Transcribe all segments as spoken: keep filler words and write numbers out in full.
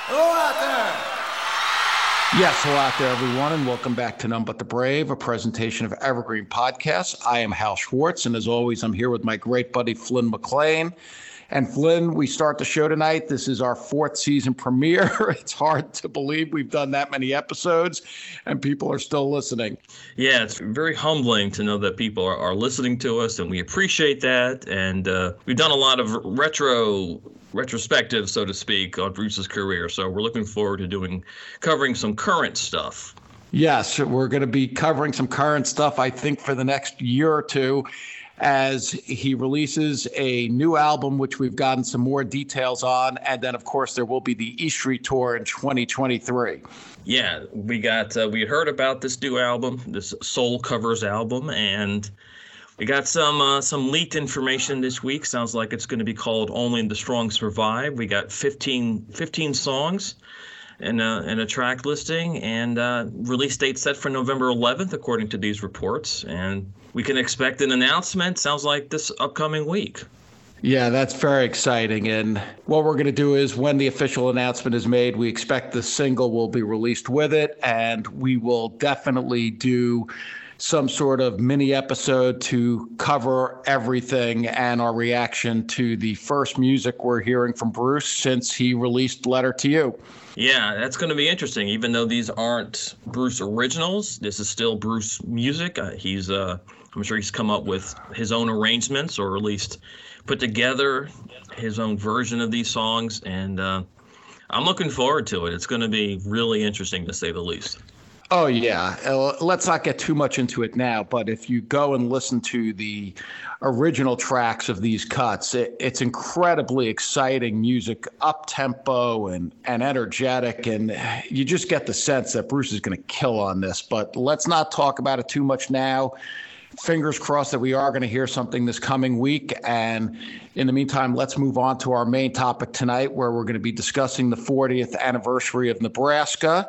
Hello out there. Yes, hello out there, everyone, and welcome back to None But the Brave, a presentation of Evergreen Podcasts. I am Hal Schwartz, and as always, I'm here with my great buddy Flynn McLean. And Flynn, we start the show tonight. This is our fourth season premiere. It's hard to believe we've done that many episodes, and people are still listening. Yeah, it's very humbling to know that people are, are listening to us, and we appreciate that. And uh, we've done a lot of retro retrospective, so to speak, on Bruce's career. So we're looking forward to doing covering some current stuff. Yes, we're going to be covering some current stuff, I think, for the next year or two, as he releases a new album, which we've gotten some more details on. And then, of course, there will be the E Street Tour in twenty twenty-three. Yeah, we got uh, we had heard about this new album, this Soul Covers album, and we got some uh, some leaked information this week. Sounds like it's going to be called Only the Strong Survive. We got fifteen, fifteen songs and a, and a track listing, and uh, release date set for November eleventh, according to these reports. And we can expect an announcement, sounds like, this upcoming week. Yeah, that's very exciting. And what we're going to do is when the official announcement is made, we expect the single will be released with it. And we will definitely do some sort of mini episode to cover everything and our reaction to the first music we're hearing from Bruce since he released Letter to You. Yeah, that's going to be interesting. Even though these aren't Bruce originals, this is still Bruce music. Uh, he's, uh, I'm sure he's come up with his own arrangements, or at least put together his own version of these songs. And uh, I'm looking forward to it. It's going to be really interesting, to say the least. Oh, yeah. Uh, let's not get too much into it now, but if you go and listen to the original tracks of these cuts, it, it's incredibly exciting music, up-tempo and, and energetic, and you just get the sense that Bruce is going to kill on this. But let's not talk about it too much now. Fingers crossed that we are going to hear something this coming week. And in the meantime, let's move on to our main topic tonight, where we're going to be discussing the fortieth anniversary of Nebraska.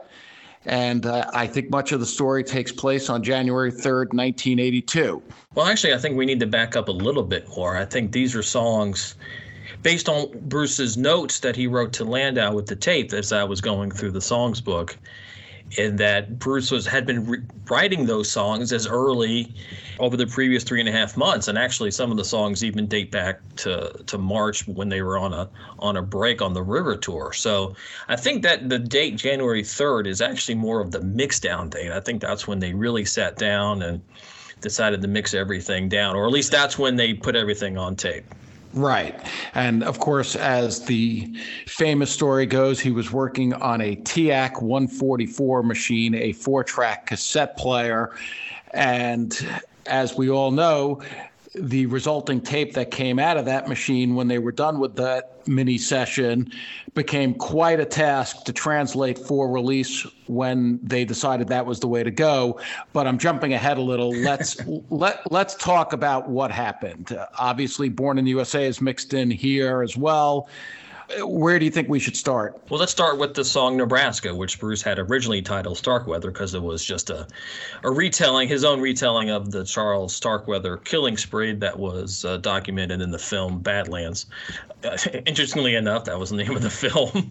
And uh, I think much of the story takes place on January third, nineteen eighty-two. Well, actually, I think we need to back up a little bit more. I think these are songs based on Bruce's notes that he wrote to Landau with the tape as I was going through the songs book, and that Bruce was had been re- writing those songs as early over the previous three and a half months. And actually, some of the songs even date back to, to March, when they were on a on a break on the River Tour. So I think that the date January third is actually more of the mix down date. I think that's when they really sat down and decided to mix everything down, or at least that's when they put everything on tape. Right. And of course, as the famous story goes, he was working on a T A C one forty-four machine, a four-track cassette player. And as we all know, the resulting tape that came out of that machine when they were done with that mini session became quite a task to translate for release when they decided that was the way to go. But I'm jumping ahead a little. Let's let let's talk about what happened. Uh, obviously, Born in the U S A is mixed in here as well. Where do you think we should start? Well, let's start with the song Nebraska, which Bruce had originally titled Starkweather, because it was just a, a retelling, his own retelling of the Charles Starkweather killing spree that was uh, documented in the film Badlands. Uh, interestingly enough, that was the name of the film.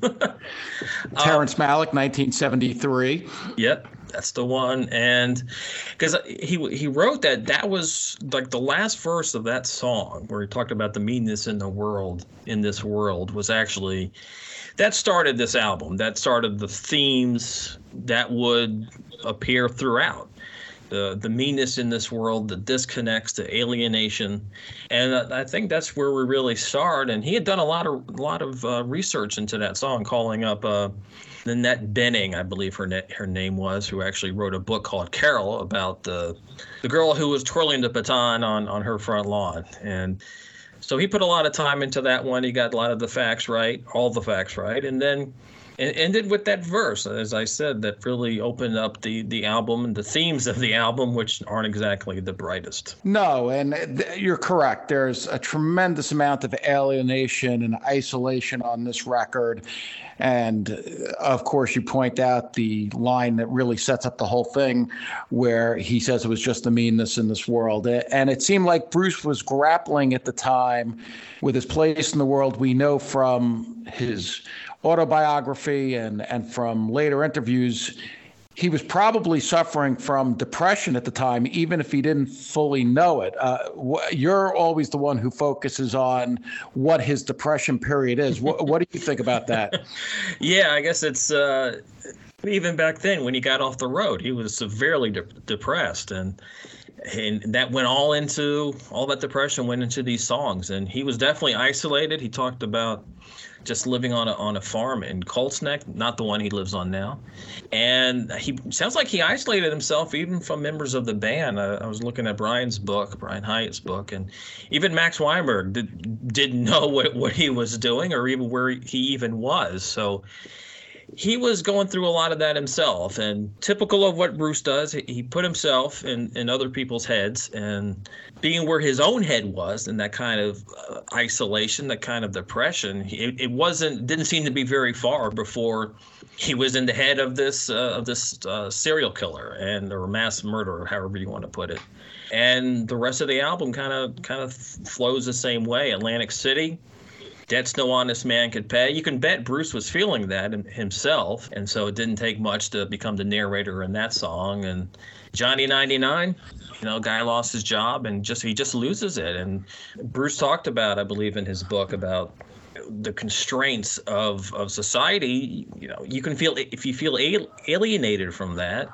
Terrence um, Malick, nineteen seventy-three. Yep. That's the one. And because he he wrote that, that was like the last verse of that song where he talked about the meanness in the world, in this world, was actually, that started this album. That started the themes that would appear throughout. The the meanness in this world, the disconnects, the alienation. And I think that's where we really start. And he had done a lot of, a lot of uh, research into that song, calling up uh, Nanette Benning, I believe her na- her name was, who actually wrote a book called Carol about the the girl who was twirling the baton on, on her front lawn. And so he put a lot of time into that one. He got a lot of the facts right, all the facts right, and then it ended with that verse, as I said, that really opened up the, the album and the themes of the album, which aren't exactly the brightest. No, and th- you're correct. There's a tremendous amount of alienation and isolation on this record. And uh, of course, you point out the line that really sets up the whole thing, where he says it was just the meanness in this world. And it seemed like Bruce was grappling at the time with his place in the world. We know from his autobiography and, and from later interviews, he was probably suffering from depression at the time, even if he didn't fully know it. Uh, wh- you're always the one who focuses on what his depression period is. What, what do you think about that? Yeah, I guess it's uh, even back then when he got off the road, he was severely de- depressed. And and that went all into, all that depression went into these songs. And he was definitely isolated. He talked about just living on a on a farm in Colts Neck, not the one he lives on now. And he sounds like he isolated himself even from members of the band. I, I was looking at Brian's book, Brian Hyatt's book, and even Max Weinberg did, didn't know what, what he was doing or even where he even was. So he was going through a lot of that himself, and typical of what Bruce does, he put himself in, in other people's heads, and being where his own head was in that kind of uh, isolation, that kind of depression, it, it wasn't didn't seem to be very far before he was in the head of this uh, of this uh, serial killer and or mass murderer, however you want to put it. And the rest of the album kind of kind of flows the same way. Atlantic City, debts no honest man could pay. You can bet Bruce was feeling that himself, and so it didn't take much to become the narrator in that song. And Johnny ninety-nine, you know, guy lost his job and just he just loses it. And Bruce talked about, I believe, in his book about the constraints of, of society. You know, you can feel if you feel alienated from that,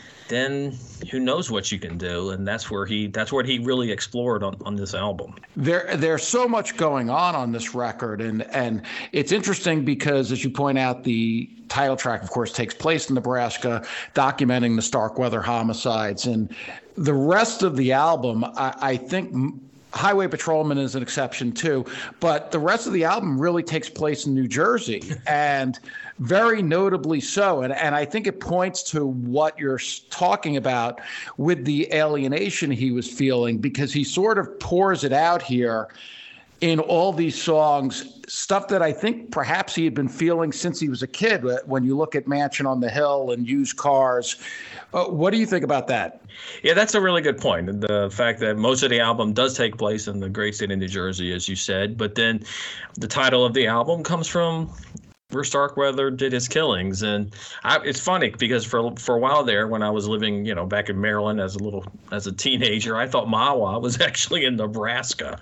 then who knows what you can do. And that's where he that's what he really explored on, on this album. There there's so much going on on this record, and and it's interesting because, as you point out, the title track, of course, takes place in Nebraska, documenting the Starkweather homicides. And the rest of the album, I, I think Highway Patrolman is an exception too, but the rest of the album really takes place in New Jersey, and very notably so. And, and I think it points to what you're talking about with the alienation he was feeling, because he sort of pours it out here in all these songs, stuff that I think perhaps he had been feeling since he was a kid. When you look at Mansion on the Hill and Used Cars, uh, what do you think about that? Yeah, that's a really good point. The fact that most of the album does take place in the great state of New Jersey, as you said, but then the title of the album comes from where Starkweather did his killings. And I, it's funny because for for a while there, when I was living, you know, back in Maryland as a little as a teenager, I thought Mahwah was actually in Nebraska.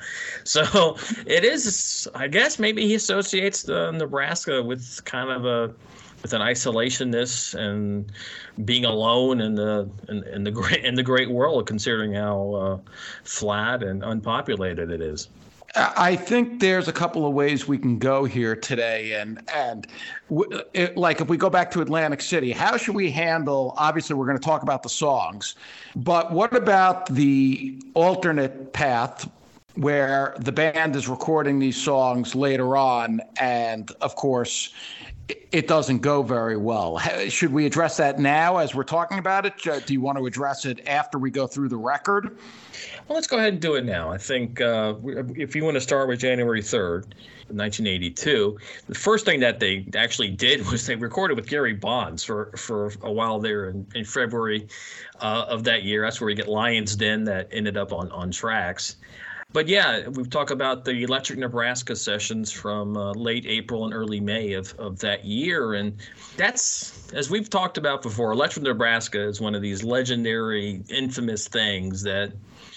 So it is, I guess, maybe he associates the Nebraska with kind of a with an isolationness and being alone in the in, in the great in the great world, considering how uh, flat and unpopulated it is. I think there's a couple of ways we can go here today. And and w- it, like if we go back to Atlantic City, how should we handle, obviously we're going to talk about the songs, but what about the alternate path where the band is recording these songs later on and, of course, it doesn't go very well? Should we address that now as we're talking about it? Do you want to address it after we go through the record? Well, let's go ahead and do it now. I think uh, if you want to start with January third, nineteen eighty-two, the first thing that they actually did was they recorded with Gary Bonds for, for a while there in, in February uh, of that year. That's where you get Lion's Den that ended up on, on tracks. But yeah, we've talked about the Electric Nebraska sessions from uh, late April and early May of, of that year. And that's, as we've talked about before, Electric Nebraska is one of these legendary, infamous things that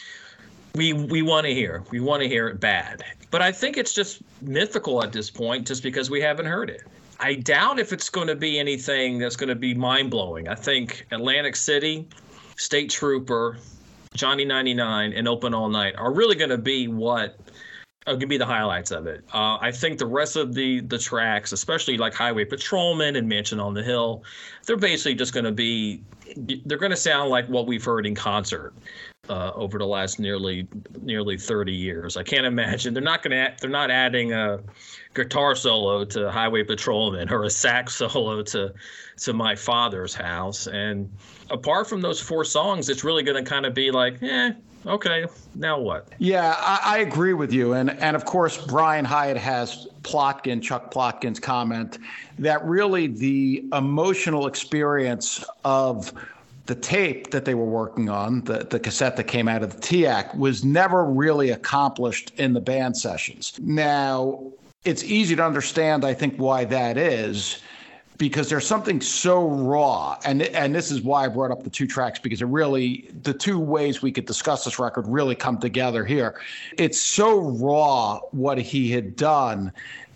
we we want to hear. We want to hear it bad. But I think it's just mythical at this point just because we haven't heard it. I doubt if it's going to be anything that's going to be mind-blowing. I think Atlantic City, State Trooper, Johnny ninety-nine, and Open All Night are really going to be what are going to be the highlights of it. Uh, I think the rest of the the tracks, especially like Highway Patrolman and Mansion on the Hill, they're basically just going to be, they're going to sound like what we've heard in concert uh, over the last nearly nearly thirty years. I can't imagine they're not going to they're not adding a guitar solo to Highway Patrolman or a sax solo to to My Father's House. And apart from those four songs, it's really going to kind of be like, eh, okay, now what? Yeah, I, I agree with you. And and of course, Brian Hiatt has Plotkin, Chuck Plotkin's comment that really the emotional experience of the tape that they were working on, the, the cassette that came out of the T A C, was never really accomplished in the band sessions. Now, it's easy to understand, I think, why that is, because there's something so raw. And, and this is why I brought up the two tracks, because it really, the two ways we could discuss this record really come together here. It's so raw what he had done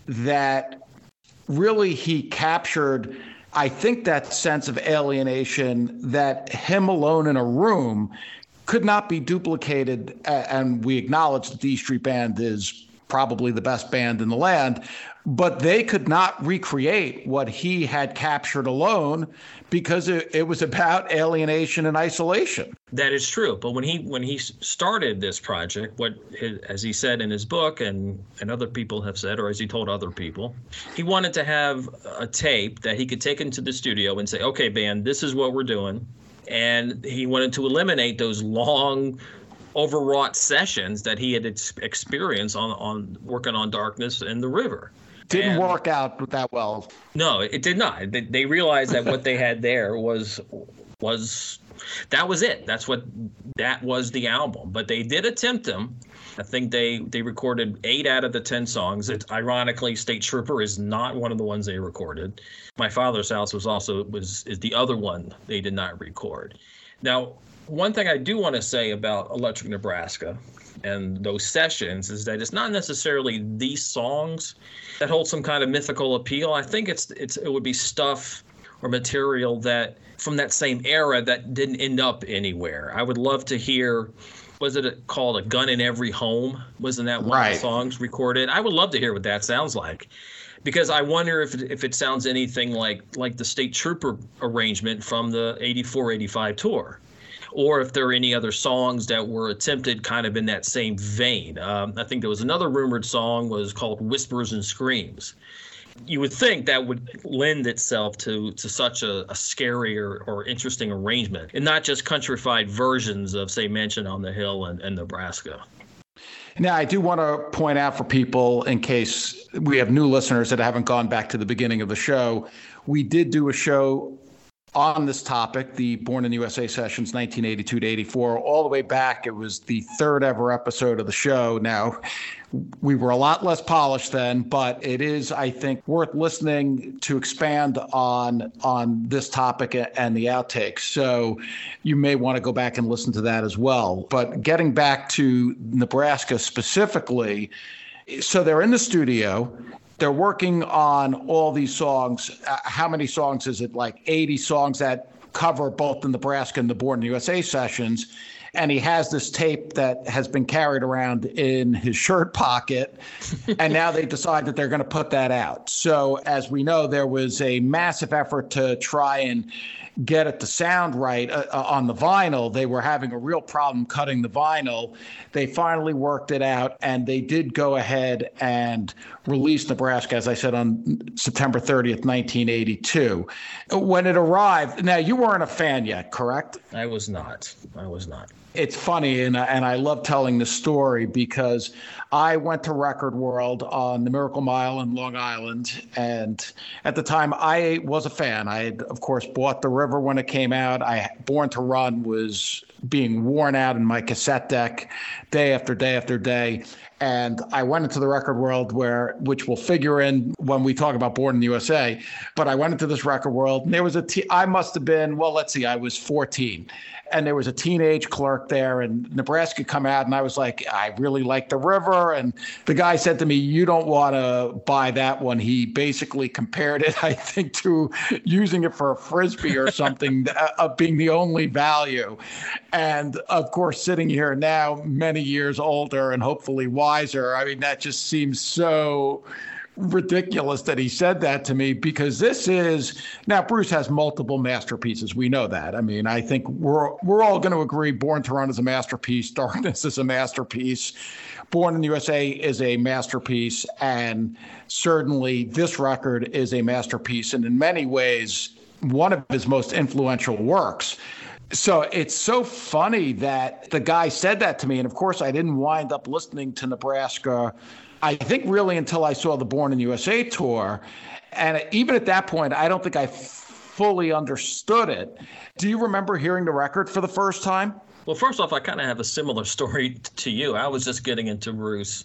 that really he captured, I think, that sense of alienation that him alone in a room could not be duplicated. And we acknowledge that the E Street Band is probably the best band in the land, but they could not recreate what he had captured alone, because it, it was about alienation and isolation. That is true. But when he when he started this project, what as he said in his book, and, and other people have said, or as he told other people, he wanted to have a tape that he could take into the studio and say, okay, band, this is what we're doing. And he wanted to eliminate those long, overwrought sessions that he had ex- experienced on, on working on Darkness in the River. Didn't and work out that well. No, it did not. They, they realized that what they had there was was that was it. That's what that was the album. But they did attempt them. I think they they recorded eight out of the ten songs. It, ironically, State Trooper is not one of the ones they recorded. My Father's House was also was is the other one they did not record. Now, one thing I do want to say about Electric Nebraska and those sessions is that it's not necessarily these songs that hold some kind of mythical appeal. I think it's it's it would be stuff or material that from that same era that didn't end up anywhere. I would love to hear, was it called A Gun in Every Home? Wasn't that one right. of the songs recorded? I would love to hear what that sounds like, because I wonder if it, if it sounds anything like like the State Trooper arrangement from the eighty-four eighty-five tour, or if there are any other songs that were attempted kind of in that same vein. Um, I think there was another rumored song was called Whispers and Screams. You would think that would lend itself to to such a, a scary or, or interesting arrangement, and not just countrified versions of, say, Mansion on the Hill and, and Nebraska. Now, I do want to point out for people, in case we have new listeners that haven't gone back to the beginning of the show, we did do a show on this topic, the Born in the U S A sessions, nineteen eighty-two to eighty-four, all the way back. It was the third ever episode of the show. Now, we were a lot less polished then, but it is, I think, worth listening to expand on on this topic and the outtakes. So you may want to go back and listen to that as well. But getting back to Nebraska specifically, so they're in the studio. They're working on all these songs. Uh, how many songs is it? Like eighty songs that cover both the Nebraska and the Born in the U S A sessions. And he has this tape that has been carried around in his shirt pocket. And now they decide that they're going to put that out. So as we know, there was a massive effort to try and get it to sound right uh, on the vinyl. They were having a real problem cutting the vinyl. They finally worked it out, and they did go ahead and release Nebraska, as I said, on September thirtieth, nineteen eighty-two. When it arrived, now you weren't a fan yet, correct? I was not. I was not. It's funny, and, and I love telling the story because I went to Record World on the Miracle Mile in Long Island, and at the time I was a fan. I had, of course, bought The River when it came out. I Born to Run was being worn out in my cassette deck day after day after day. And I went into the Record World, where, which will figure in when we talk about Born in the U S A. But I went into this Record World, and there was a, t- I must have been, well, let's see, I was fourteen. And there was a teenage clerk there, and Nebraska come out, and I was like, I really like The River. And the guy said to me, you don't want to buy that one. He basically compared it, I think, to using it for a Frisbee or something, of being the only value. And of course, sitting here now, many years older and hopefully wiser, I mean, that just seems so ridiculous that he said that to me, because this is, now Bruce has multiple masterpieces. We know that. I mean, I think we're we're all going to agree Born to Run is a masterpiece. Darkness is a masterpiece. Born in the U S A is a masterpiece. And certainly this record is a masterpiece, and in many ways, one of his most influential works. So it's so funny that the guy said that to me. And of course, I didn't wind up listening to Nebraska, I think, really until I saw the Born in the U S A tour. And even at that point, I don't think I fully understood it. Do you remember hearing the record for the first time? Well, first off, I kind of have a similar story to you. I was just getting into Bruce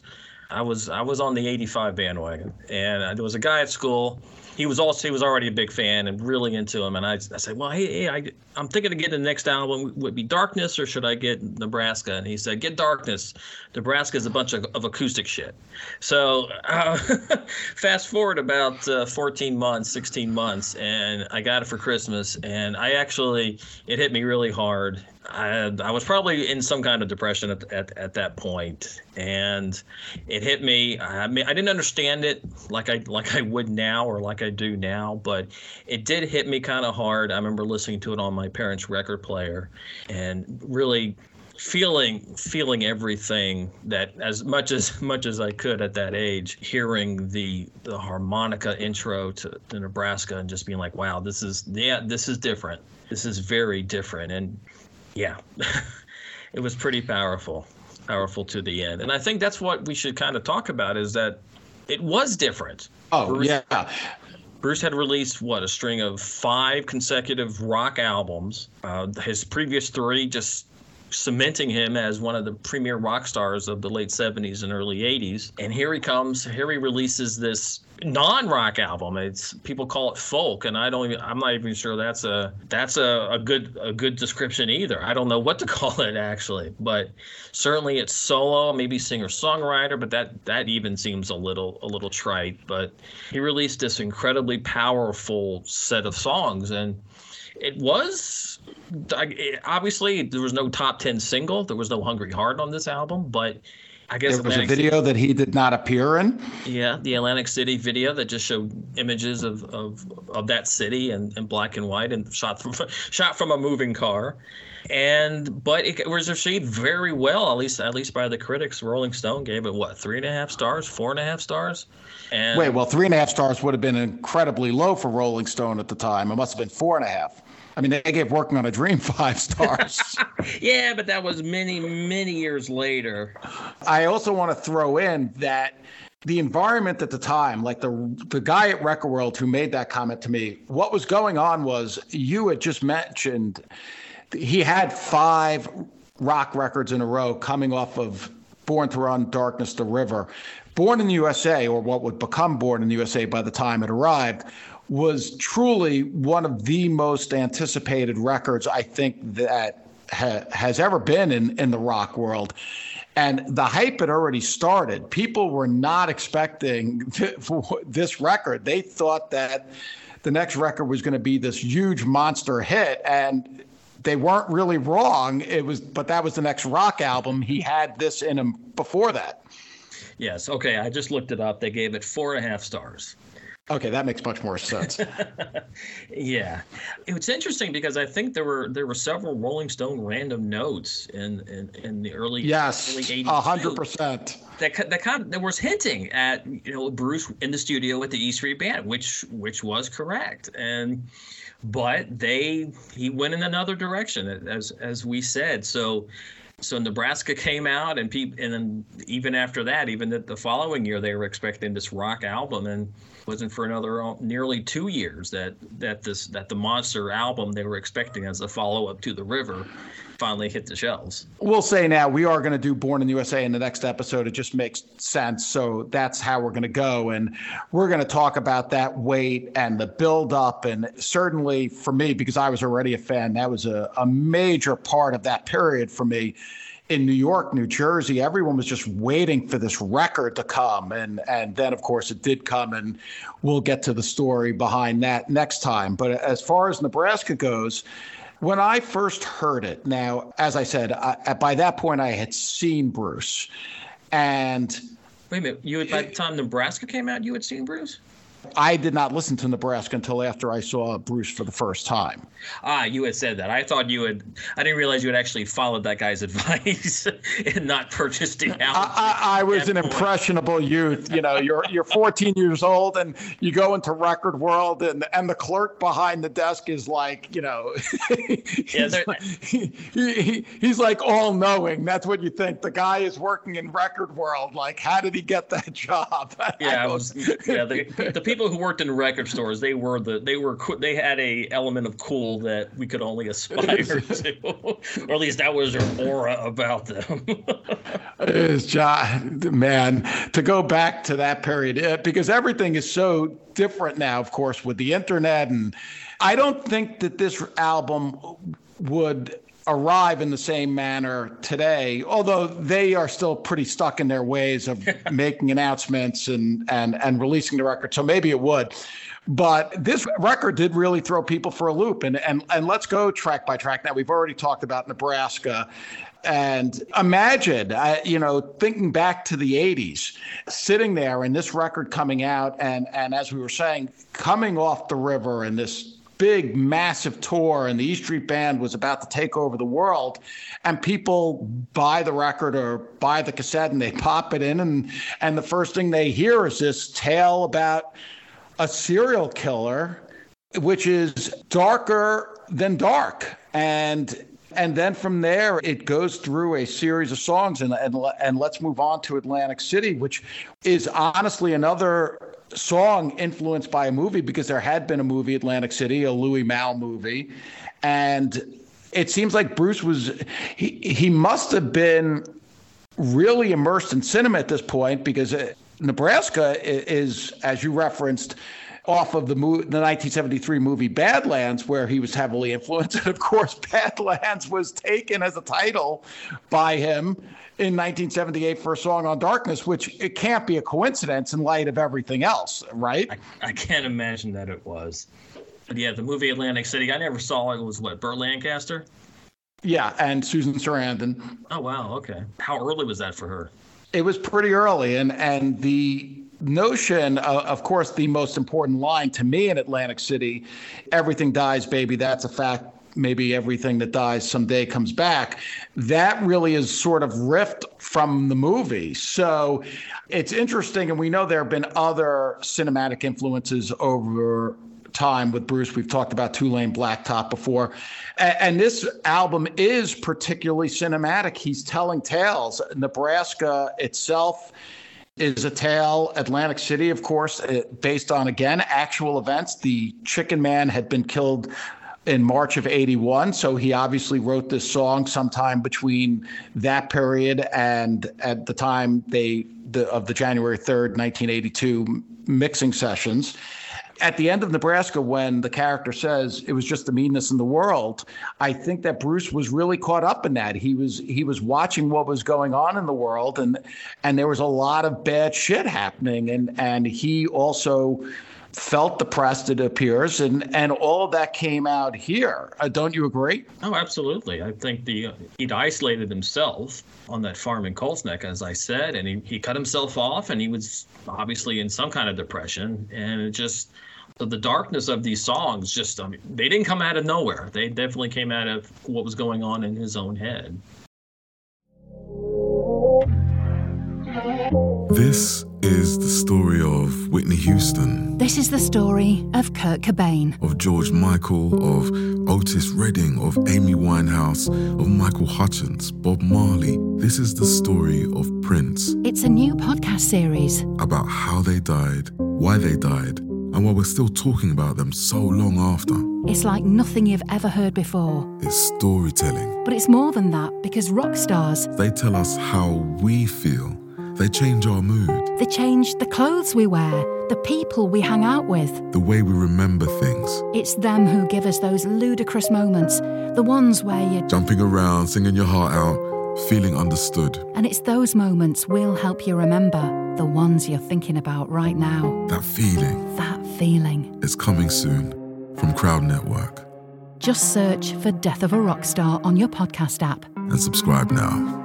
I was I was on the eighty-five bandwagon, and uh, there was a guy at school. He was also he was already a big fan and really into him. And I, I said, well, hey, hey I, I'm thinking of getting the next album. Would it be Darkness or should I get Nebraska? And he said, get Darkness. Nebraska is a bunch of, of acoustic shit. So uh, fast forward about uh, fourteen months, sixteen months, and I got it for Christmas. And I actually, it hit me really hard. I, I was probably in some kind of depression at, at, at that point, and it hit me. I mean, I didn't understand it like I like I would now or like I do now, but it did hit me kind of hard. I remember listening to it on my parents' record player, and really feeling feeling everything that as much as much as I could at that age, hearing the the harmonica intro to, to Nebraska and just being like, wow, this is yeah, this is different. This is very different. And yeah, it was pretty powerful, powerful to the end. And I think that's what we should kind of talk about is that it was different. Oh, Bruce, yeah. Bruce had released, what, a string of five consecutive rock albums. Uh, his previous three just cementing him as one of the premier rock stars of the late seventies and early eighties. And here he comes. Here he releases this non-rock album. It's people call it folk, and I don't even, I'm not even sure that's a that's a, a good a good description either. I don't know what to call it actually, but certainly it's solo, maybe singer-songwriter, but that that even seems a little a little trite. But he released this incredibly powerful set of songs, and it was obviously there was no top ten single. There was no Hungry Heart on this album, but I guess there was Atlantic a video City, that he did not appear in. Yeah, the Atlantic City video that just showed images of of, of that city in, in black and white and shot from shot from a moving car. And but it was received very well, at least at least by the critics. Rolling Stone gave it what, three and a half stars, four and a half stars. And Wait, well, three and a half stars would have been incredibly low for Rolling Stone at the time. It must have been four and a half. I mean, they gave Working on a Dream five stars. Yeah, but that was many, many years later. I also want to throw in that the environment at the time, like the the guy at Record World who made that comment to me, what was going on was you had just mentioned he had five rock records in a row coming off of Born to Run, Darkness, The River. Born in the U S A, or what would become Born in the U S A by the time it arrived, was truly one of the most anticipated records I think that ha- has ever been in, in the rock world. And the hype had already started. People were not expecting th- this record. They thought that the next record was going to be this huge monster hit, and they weren't really wrong. It was, but that was the next rock album. He had this in him before that. Yes. Okay. I just looked it up. They gave it four and a half stars. Okay, that makes much more sense. Yeah, it's interesting because I think there were there were several Rolling Stone random notes in in, in the early yes, early eighties. A hundred percent. That that kind of, that was hinting at, you know, Bruce in the studio with the E Street Band, which which was correct, and but they he went in another direction, as as we said. So. So Nebraska came out, and people, and then even after that, even the, the following year, they were expecting this rock album, and it wasn't for another nearly two years that that this that the monster album they were expecting as a follow up to The River finally hit the shelves. We'll say now we are going to do Born in the U S A in the next episode. It just makes sense. So that's how we're going to go. And we're going to talk about that weight and the build up. And certainly for me, because I was already a fan, that was a, a major part of that period for me. In New York, New Jersey, everyone was just waiting for this record to come. And and then, of course, it did come, and we'll get to the story behind that next time. But as far as Nebraska goes, when I first heard it, now, as I said, I, by that point, I had seen Bruce. And wait a minute, you had, by the time Nebraska came out, you had seen Bruce? I did not listen to Nebraska until after I saw Bruce for the first time. Ah, you had said that. I thought you had. I didn't realize you had actually followed that guy's advice and not purchased the album. I, I, I was an impressionable youth. You know, you're you're fourteen years old, and you go into Record World, and and the clerk behind the desk is like, you know, he's, yeah, like, he, he, he's like all knowing. That's what you think. The guy is working in Record World. Like, how did he get that job? Yeah, I was. Yeah, the, the people. people who worked in record stores, they were the they were they had a element of cool that we could only aspire to, or at least that was their aura about them. It's John, man, to go back to that period, because everything is so different now, of course, with the internet, and I don't think that this album would arrive in the same manner today, although they are still pretty stuck in their ways of making announcements and, and, and releasing the record. So maybe it would. But this record did really throw people for a loop. And, and, and let's go track by track. Now, we've already talked about Nebraska. And imagine, uh, you know, thinking back to the eighties, sitting there and this record coming out. And, and as we were saying, coming off the river and this big, massive tour, and the E Street Band was about to take over the world, and people buy the record or buy the cassette and they pop it in, and and the first thing they hear is this tale about a serial killer, which is darker than dark. And and then from there, it goes through a series of songs, and and, and let's move on to Atlantic City, which is honestly another song influenced by a movie, because there had been a movie, Atlantic City, a Louis Malle movie. And it seems like Bruce was, he, he must have been really immersed in cinema at this point, because Nebraska is, as you referenced, off of the, mo- the nineteen seventy-three movie Badlands, where he was heavily influenced. And of course, Badlands was taken as a title by him in nineteen seventy-eight for a song on Darkness, which it can't be a coincidence in light of everything else, right? I, I can't imagine that it was. But yeah, the movie Atlantic City, I never saw it. It was what, Burt Lancaster? Yeah, and Susan Sarandon. Oh, wow, okay. How early was that for her? It was pretty early, and, and the notion, uh, of course, the most important line to me in Atlantic City, everything dies, baby, that's a fact. Maybe everything that dies someday comes back. That really is sort of riffed from the movie. So it's interesting. And we know there have been other cinematic influences over time with Bruce. We've talked about Two-Lane Blacktop before. And, and this album is particularly cinematic. He's telling tales. Nebraska itself is a tale. Atlantic City, of course, based on, again, actual events. The Chicken Man had been killed in March of eighty-one. So he obviously wrote this song sometime between that period and at the time they the, of the January third, nineteen eighty-two mixing sessions. At the end of Nebraska, when the character says it was just the meanness in the world, I think that Bruce was really caught up in that. He was he was watching what was going on in the world, and and there was a lot of bad shit happening, and and he also felt depressed, it appears, and and all of that came out here. Uh, don't you agree? Oh, absolutely. I think the uh, he'd isolated himself on that farm in Colts Neck, as I said, and he, he cut himself off, and he was obviously in some kind of depression, and it just so the darkness of these songs just I mean, they didn't come out of nowhere. They definitely came out of what was going on in his own head. This is the story of Whitney Houston. This is the story of Kurt Cobain. Of George Michael, of Otis Redding, of Amy Winehouse, of Michael Hutchence, Bob Marley. This is the story of Prince. It's a new podcast series about how they died, why they died, and why we're still talking about them so long after. It's like nothing you've ever heard before. It's storytelling. But it's more than that, because rock stars, they tell us how we feel. They change our mood. They change the clothes we wear, the people we hang out with, the way we remember things. It's them who give us those ludicrous moments, the ones where you're jumping around, singing your heart out, feeling understood. And it's those moments we'll help you remember, the ones you're thinking about right now. That feeling. That feeling. It's coming soon from Crowd Network. Just search for Death of a Rock Star on your podcast app. And subscribe now.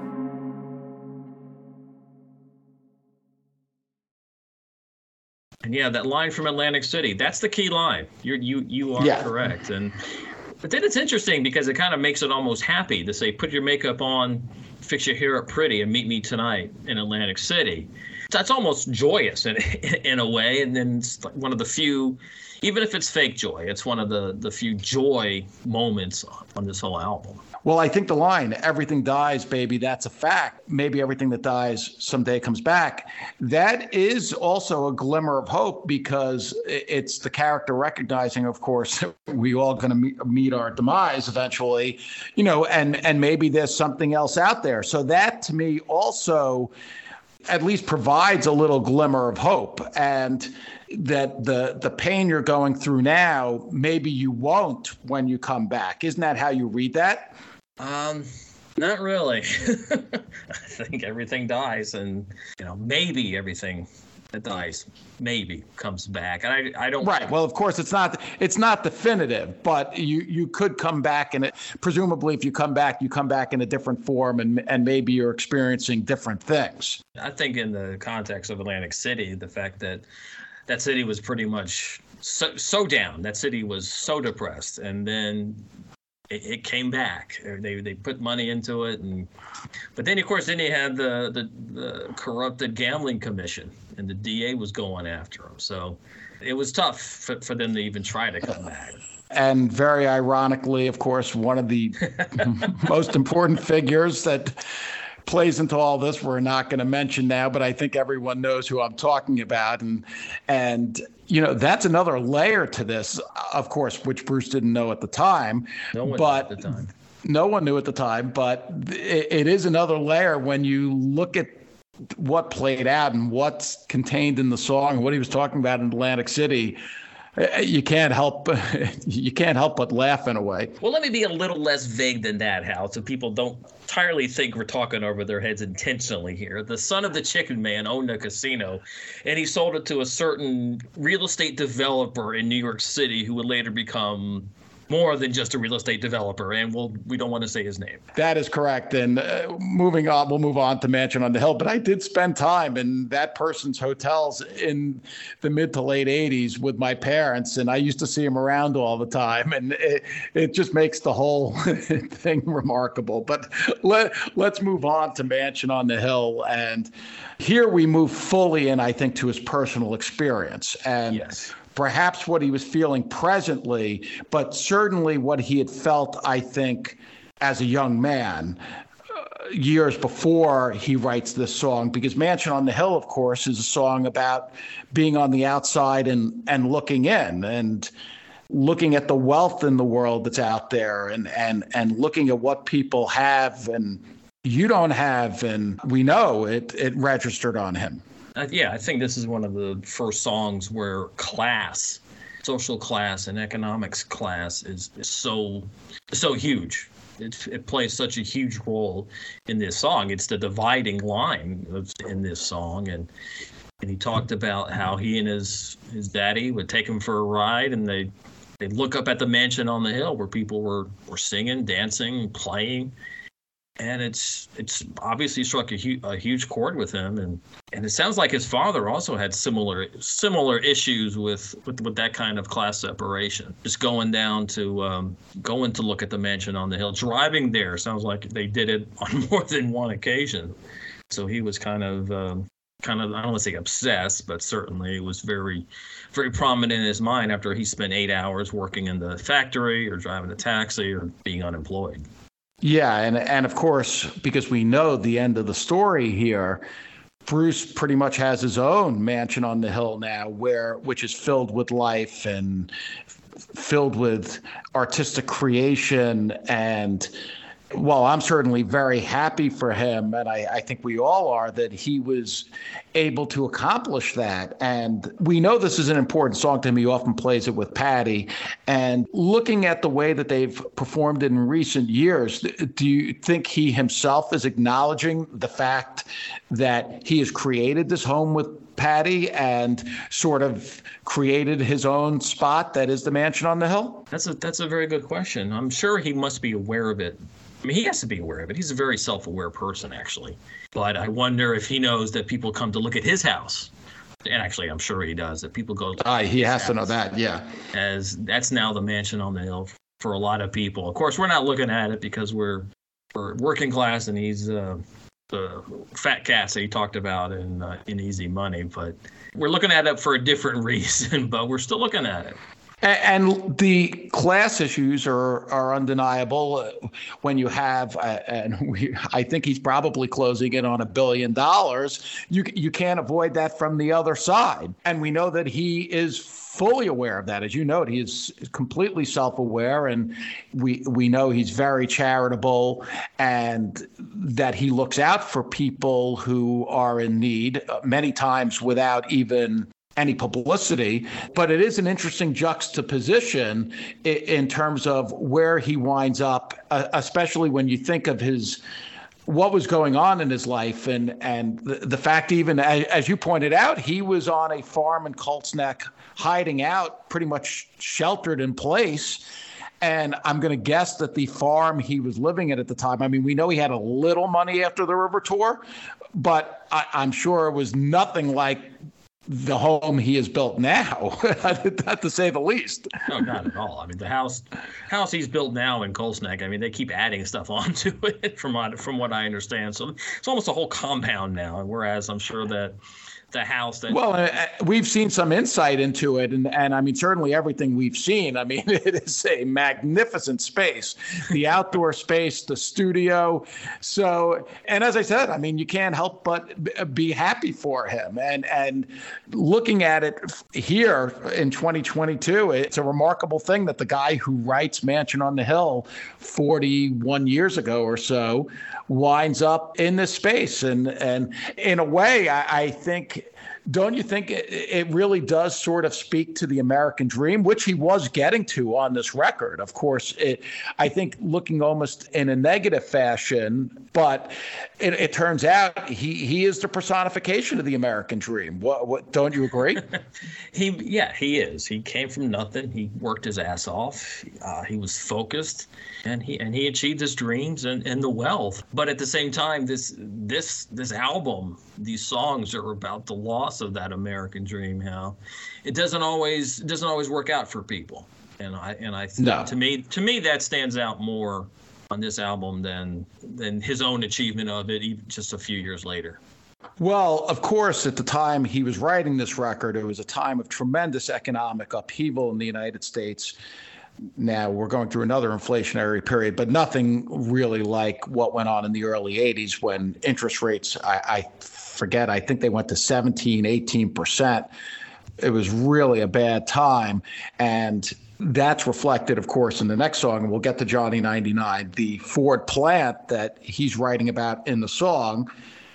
And yeah, that line from Atlantic City, that's the key line. You're, you you are yeah. correct. And but then it's interesting because it kind of makes it almost happy to say, put your makeup on, fix your hair up pretty, and meet me tonight in Atlantic City. That's almost joyous in, in a way. And then it's like one of the few even if it's fake joy, it's one of the, the few joy moments on this whole album. Well, I think the line, everything dies, baby, that's a fact. Maybe everything that dies someday comes back. That is also a glimmer of hope, because it's the character recognizing, of course, we all going to meet, meet our demise eventually, you know, and, and maybe there's something else out there. So that to me also at least provides a little glimmer of hope, and that the the pain you're going through now, maybe you won't when you come back. Isn't that how you read that? Um, not really. I think everything dies, and you know, maybe everything that dies maybe comes back. And I I don't Right. Well, of course, it's not it's not definitive, but you you could come back, and it presumably if you come back, you come back in a different form, and and maybe you're experiencing different things. I think in the context of Atlantic City, the fact that that city was pretty much so so down, that city was so depressed, and then it, it came back. They they put money into it, and but then of course then you had the, the the corrupted gambling commission, and the D A was going after them. So it was tough for, for them to even try to come back. And very ironically, of course, one of the most important figures that plays into all this, we're not going to mention now, but I think everyone knows who I'm talking about. And, and you know, that's another layer to this, of course, which Bruce didn't know at the time. No one but knew at the time. No one knew at the time, but it, it is another layer when you look at what played out and what's contained in the song, what he was talking about in Atlantic City. You can't help you can't help but laugh in a way. Well, let me be a little less vague than that, Hal, so people don't entirely think we're talking over their heads intentionally here. The son of the chicken man owned a casino, and he sold it to a certain real estate developer in New York City who would later become more than just a real estate developer, and we'll, we don't want to say his name. That is correct. And uh, moving on, we'll move on to Mansion on the Hill. But I did spend time in that person's hotels in the mid to late eighties with my parents, and I used to see him around all the time. And it, it just makes the whole thing remarkable. But let, let's move on to Mansion on the Hill. And here we move fully in, I think, to his personal experience. And yes. Perhaps what he was feeling presently, but certainly what he had felt, I think, as a young man uh, years before he writes this song. Because Mansion on the Hill, of course, is a song about being on the outside and, and looking in, and looking at the wealth in the world that's out there, and, and, and looking at what people have and you don't have. And we know it, it registered on him. Uh, yeah, I think this is one of the first songs where class, social class and economics class is, is so so huge. It, it plays such a huge role in this song. It's the dividing line of, in this song. And and he talked about how he and his, his daddy would take him for a ride, and they they'd look up at the mansion on the hill where people were, were singing, dancing, playing. And it's it's obviously struck a, hu- a huge chord with him, and, and it sounds like his father also had similar similar issues with, with, with that kind of class separation. Just going down to um, going to look at the mansion on the hill, driving there. Sounds like they did it on more than one occasion. So he was kind of um, kind of I don't want to say obsessed, but certainly it was very very prominent in his mind after he spent eight hours working in the factory or driving a taxi or being unemployed. Yeah, and and of course, because we know the end of the story here, Bruce pretty much has his own mansion on the hill now, where which is filled with life and filled with artistic creation. And well, I'm certainly very happy for him, and I, I think we all are, that he was able to accomplish that. And we know this is an important song to him. He often plays it with Patty. And looking at the way that they've performed it in recent years, do you think he himself is acknowledging the fact that he has created this home with Patty and sort of created his own spot that is the mansion on the hill? That's a that's a very good question. I'm sure he must be aware of it. I mean, he has to be aware of it. He's a very self-aware person, actually. But I wonder if he knows that people come to look at his house. And actually, I'm sure he does, that people go to uh, he has to know that, yeah. As that's now the mansion on the hill for a lot of people. Of course, we're not looking at it because we're, we're working class, and he's uh, the fat cats that he talked about in uh, in Easy Money, but we're looking at it for a different reason, but we're still looking at it. And the class issues are, are undeniable when you have, uh, and we, I think he's probably closing in on a billion dollars. You you can't avoid that from the other side. And we know that he is fully aware of that. As you note, he is completely self-aware, and we we know he's very charitable, and that he looks out for people who are in need, many times without even any publicity. But it is an interesting juxtaposition in terms of where he winds up, especially when you think of his what was going on in his life, and and the, the fact, even as you pointed out, he was on a farm in Colts Neck, hiding out, pretty much sheltered in place. And I'm going to guess that the farm he was living at at the time, I mean, we know he had a little money after the River Tour, but I, I'm sure it was nothing like the home he has built now, not to say the least. No, not at all. I mean, the house house he's built now in Colts Neck, I mean, they keep adding stuff onto it from what, from what I understand. So it's almost a whole compound now, whereas I'm sure that the house that well uh, we've seen some insight into it, and and I mean, certainly everything we've seen, I mean, it is a magnificent space, the outdoor space, the studio. So, and as I said, I mean, you can't help but be happy for him, and and looking at it here in twenty twenty-two, it's a remarkable thing that the guy who writes Mansion on the Hill forty-one years ago or so winds up in this space. And and in a way, I, I think, don't you think it, it really does sort of speak to the American dream, which he was getting to on this record? Of course, it, I think looking almost in a negative fashion, but it, it turns out he, he is the personification of the American dream. What, what don't you agree? he, yeah, he is. He came from nothing. He worked his ass off. Uh, he was focused, and he and he achieved his dreams and, and the wealth. But at the same time, this this this album, these songs are about the loss of that American dream. How it doesn't always it doesn't always work out for people, and I and I think no. to me to me that stands out more on this album than than his own achievement of it even just a few years later. Well, of course, at the time he was writing this record, it was a time of tremendous economic upheaval in the United States. Now we're going through another inflationary period, but nothing really like what went on in the early eighties when interest rates, I, I forget, I think they went to seventeen, eighteen percent. It was really a bad time. And that's reflected, of course, in the next song. We'll get to Johnny ninety-nine. The Ford plant that he's writing about in the song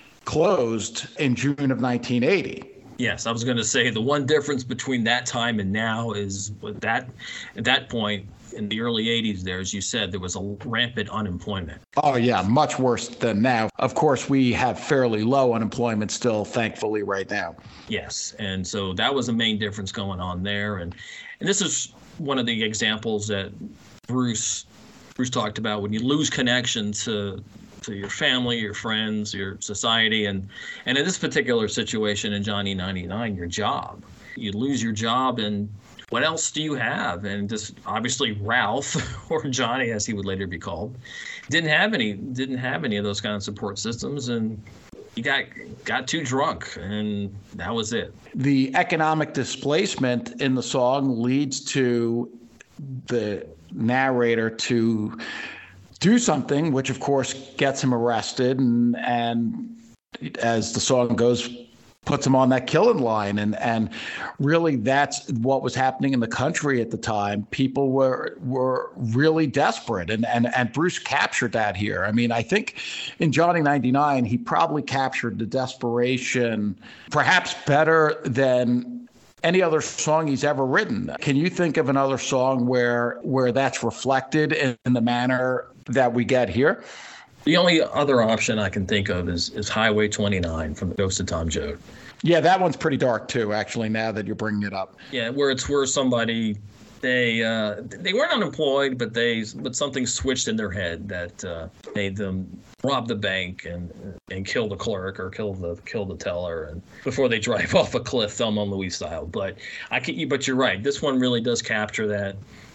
closed in June of nineteen eighty. Yes, I was going to say the one difference between that time and now is with that at that point in the early eighties there, as you said, there was a rampant unemployment. Oh, yeah, much worse than now. Of course, we have fairly low unemployment still, thankfully, right now. Yes, and so that was the main difference going on there. And and this is one of the examples that Bruce Bruce talked about when you lose connection to to your family, your friends, your society, and and in this particular situation in Johnny ninety-nine, your job. You lose your job, and what else do you have? And just obviously Ralph, or Johnny as he would later be called, didn't have any didn't have any of those kind of support systems, and he got got too drunk, and that was it. The economic displacement in the song leads to the narrator to do something, which of course gets him arrested, and and as the song goes, puts him on that killing line. And and really that's what was happening in the country at the time. People were were really desperate, and and and Bruce captured that here. I mean, I think in Johnny ninety-nine he probably captured the desperation perhaps better than any other song he's ever written. Can you think of another song where where that's reflected in, in the manner that we get here? The only other option I can think of is is Highway twenty-nine from the Ghost of Tom Joad. Yeah, that one's pretty dark too, actually, now that you're bringing it up. Yeah, where it's where somebody they uh, they weren't unemployed, but they but something switched in their head that uh, made them rob the bank and and kill the clerk or kill the kill the teller, and before they drive off a cliff, Thelma and Louise style. But I can, but you're right. This one really does capture that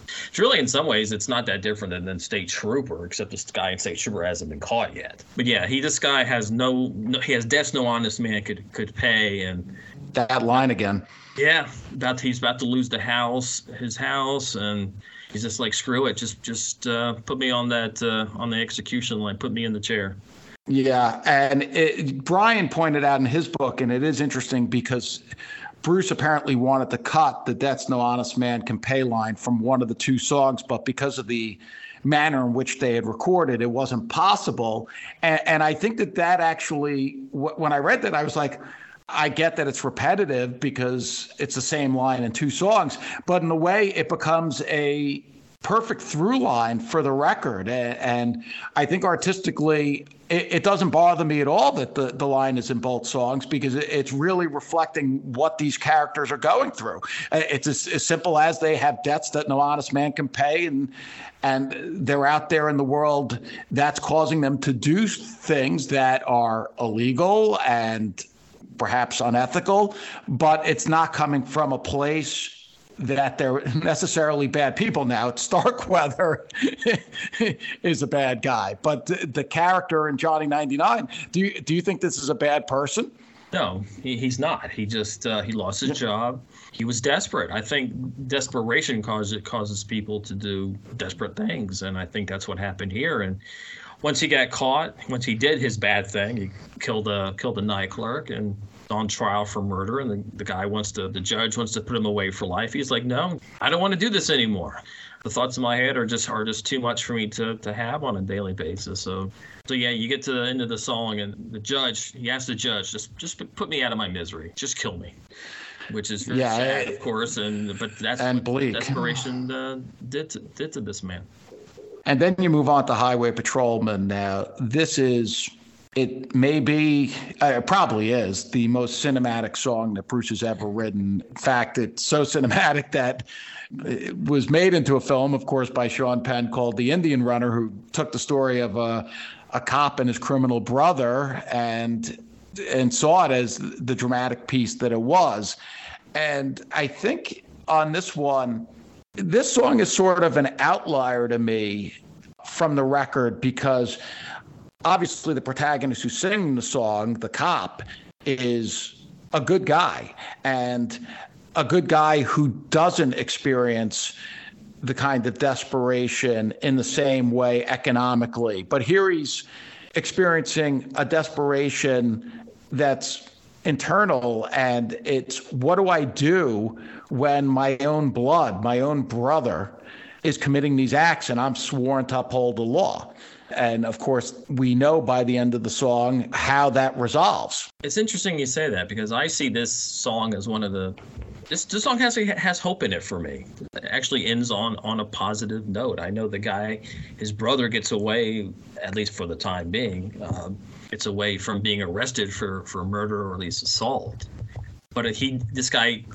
It's really, in some ways, it's not that different than, than State Trooper, except this guy in State Trooper hasn't been caught yet. But yeah, he this guy has no, no he has debts no honest man could could pay, and that line again. Yeah, about he's about to lose the house, his house, and he's just like, screw it, just just uh, put me on that uh, on the execution line, put me in the chair. Yeah, and it, Brian pointed out in his book, and it is interesting because Bruce apparently wanted to cut the "Debt's No Honest Man Can Pay" line from one of the two songs, but because of the manner in which they had recorded, it wasn't possible. And, and I think that that actually, when I read that, I was like, I get that it's repetitive because it's the same line in two songs, but in a way it becomes a perfect through line for the record. And, and I think artistically, it, it doesn't bother me at all that the, the line is in both songs because it, it's really reflecting what these characters are going through. It's as, as simple as they have debts that no honest man can pay, and and they're out there in the world that's causing them to do things that are illegal and perhaps unethical, but it's not coming from a place that they're necessarily bad people. Now, Starkweather is a bad guy, but the, the character in Johnny ninety-nine, do you do you think this is a bad person? No, he, he's not. He just uh, he lost his job. He was desperate. I think desperation causes causes people to do desperate things, and I think that's what happened here. And once he got caught, once he did his bad thing, he killed a killed a night clerk and on trial for murder. And the, the guy wants to, the judge wants to put him away for life. He's like, no, I don't want to do this anymore. The thoughts in my head are just are just too much for me to, to have on a daily basis. So, so yeah, you get to the end of the song, and the judge, he asks the judge, just just put me out of my misery, just kill me, which is very yeah, sad, of course. And but that's and what bleak. desperation uh, did to, did to this man. And then you move on to Highway Patrolman. Now, this is, it may be, uh, it probably is the most cinematic song that Bruce has ever written. In fact, it's so cinematic that it was made into a film, of course, by Sean Penn called The Indian Runner, who took the story of a, a cop and his criminal brother and and saw it as the dramatic piece that it was. And I think on this one, this song is sort of an outlier to me from the record because obviously the protagonist who's singing the song, the cop, is a good guy and a good guy who doesn't experience the kind of desperation in the same way economically. But here he's experiencing a desperation that's internal, and it's, what do I do when my own blood, my own brother, is committing these acts and I'm sworn to uphold the law? And of course, we know by the end of the song how that resolves. It's interesting you say that because I see this song as one of the, this, this song has has hope in it for me. It actually ends on, on a positive note. I know the guy, his brother gets away, at least for the time being, uh, gets away from being arrested for, for murder or at least assault. But he, this guy,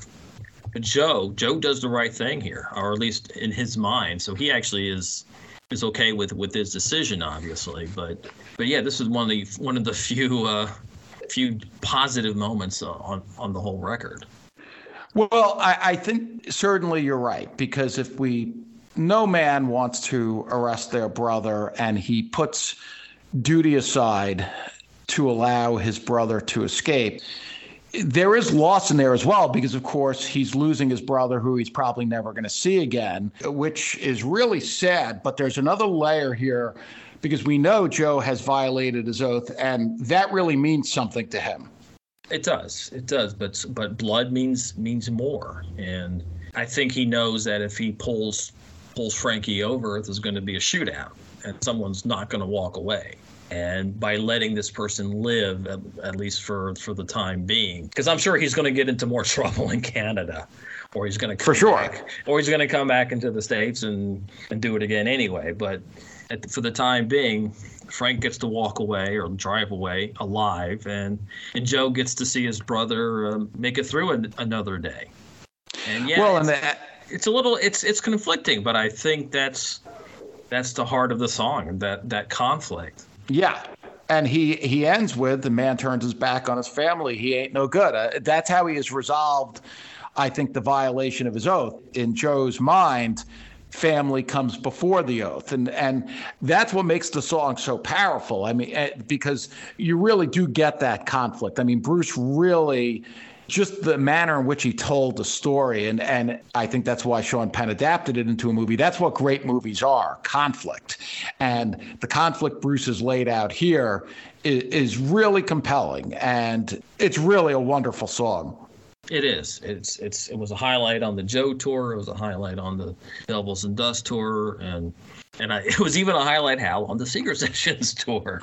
Joe, Joe does the right thing here, or at least in his mind. So he actually is is okay with, with his decision, obviously. But but yeah, this is one of the one of the few uh, few positive moments on on the whole record. Well, I, I think certainly you're right, because if we, no man wants to arrest their brother, and he puts duty aside to allow his brother to escape. There is loss in there as well, because, of course, he's losing his brother who he's probably never going to see again, which is really sad. But there's another layer here, because we know Joe has violated his oath, and that really means something to him. It does. It does. But but blood means means more. And I think he knows that if he pulls pulls Frankie over, there's going to be a shootout and someone's not going to walk away. And by letting this person live, at, at least for, for the time being, because I'm sure he's going to get into more trouble in Canada, or he's going to come for sure, back, or he's going to come back into the States and, and do it again anyway. But at the, for the time being, Frank gets to walk away or drive away alive, and, and Joe gets to see his brother um, make it through an, another day. And yeah, well, it's, and that, it's a little it's it's conflicting, but I think that's that's the heart of the song, that that conflict. Yeah. And he, he ends with, the man turns his back on his family. He ain't no good. Uh, that's how he has resolved, I think, the violation of his oath. In Joe's mind, family comes before the oath. And and that's what makes the song so powerful. I mean, because you really do get that conflict. I mean, Bruce really, just the manner in which he told the story, and, and I think that's why Sean Penn adapted it into a movie. That's what great movies are, conflict. And the conflict Bruce has laid out here is, is really compelling, and it's really a wonderful song. It is. It's it's it was a highlight on the Joe tour. It was a highlight on the Devils and Dust tour, and and I, it was even a highlight, Hal, on the Seeger Sessions tour.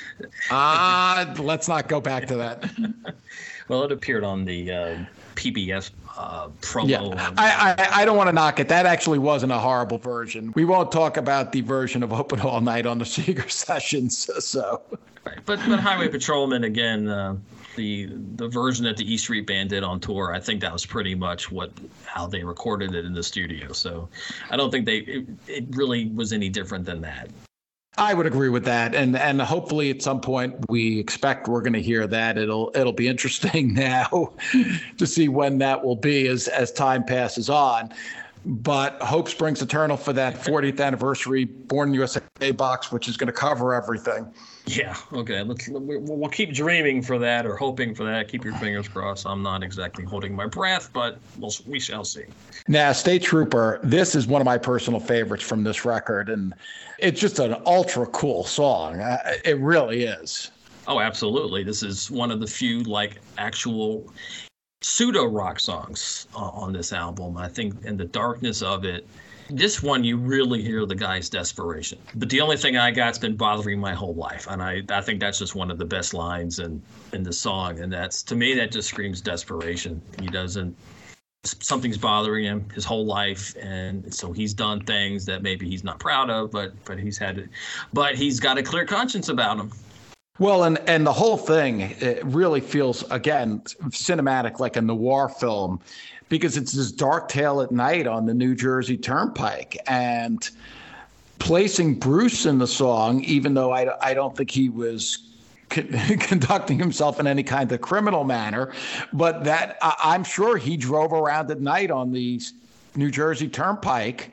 Ah, uh, let's not go back to that. Well, it appeared on the uh, P B S uh, promo. Yeah, I, I I don't want to knock it. That actually wasn't a horrible version. We won't talk about the version of Open All Night on the Seeger Sessions. So, right. but but Highway Patrolman again. Uh, The the version that the E Street Band did on tour, I think that was pretty much what how they recorded it in the studio. So I don't think they it, it really was any different than that. I would agree with that, and and hopefully at some point we expect we're going to hear that. It'll it'll be interesting now to see when that will be as as time passes on. But hope springs eternal for that fortieth anniversary Born in the U S A box, which is going to cover everything. Yeah. Okay. Let's we'll keep dreaming for that or hoping for that. Keep your fingers crossed. I'm not exactly holding my breath, but we'll, we shall see. Now, State Trooper, this is one of my personal favorites from this record, and it's just an ultra cool song. It really is. Oh, absolutely. This is one of the few like actual pseudo rock songs uh, on this album. I think in the darkness of it, this one, you really hear the guy's desperation. But the only thing I got's been bothering my whole life. And I, I think that's just one of the best lines in, in the song. And that's, to me, that just screams desperation. He doesn't, something's bothering him his whole life. And so he's done things that maybe he's not proud of, but, but he's had it, but he's got a clear conscience about him. Well, and, and the whole thing, it really feels, again, cinematic, like a noir film, because it's this dark tale at night on the New Jersey Turnpike. And placing Bruce in the song, even though I, I don't think he was con- conducting himself in any kind of criminal manner, but that I, I'm sure he drove around at night on the New Jersey Turnpike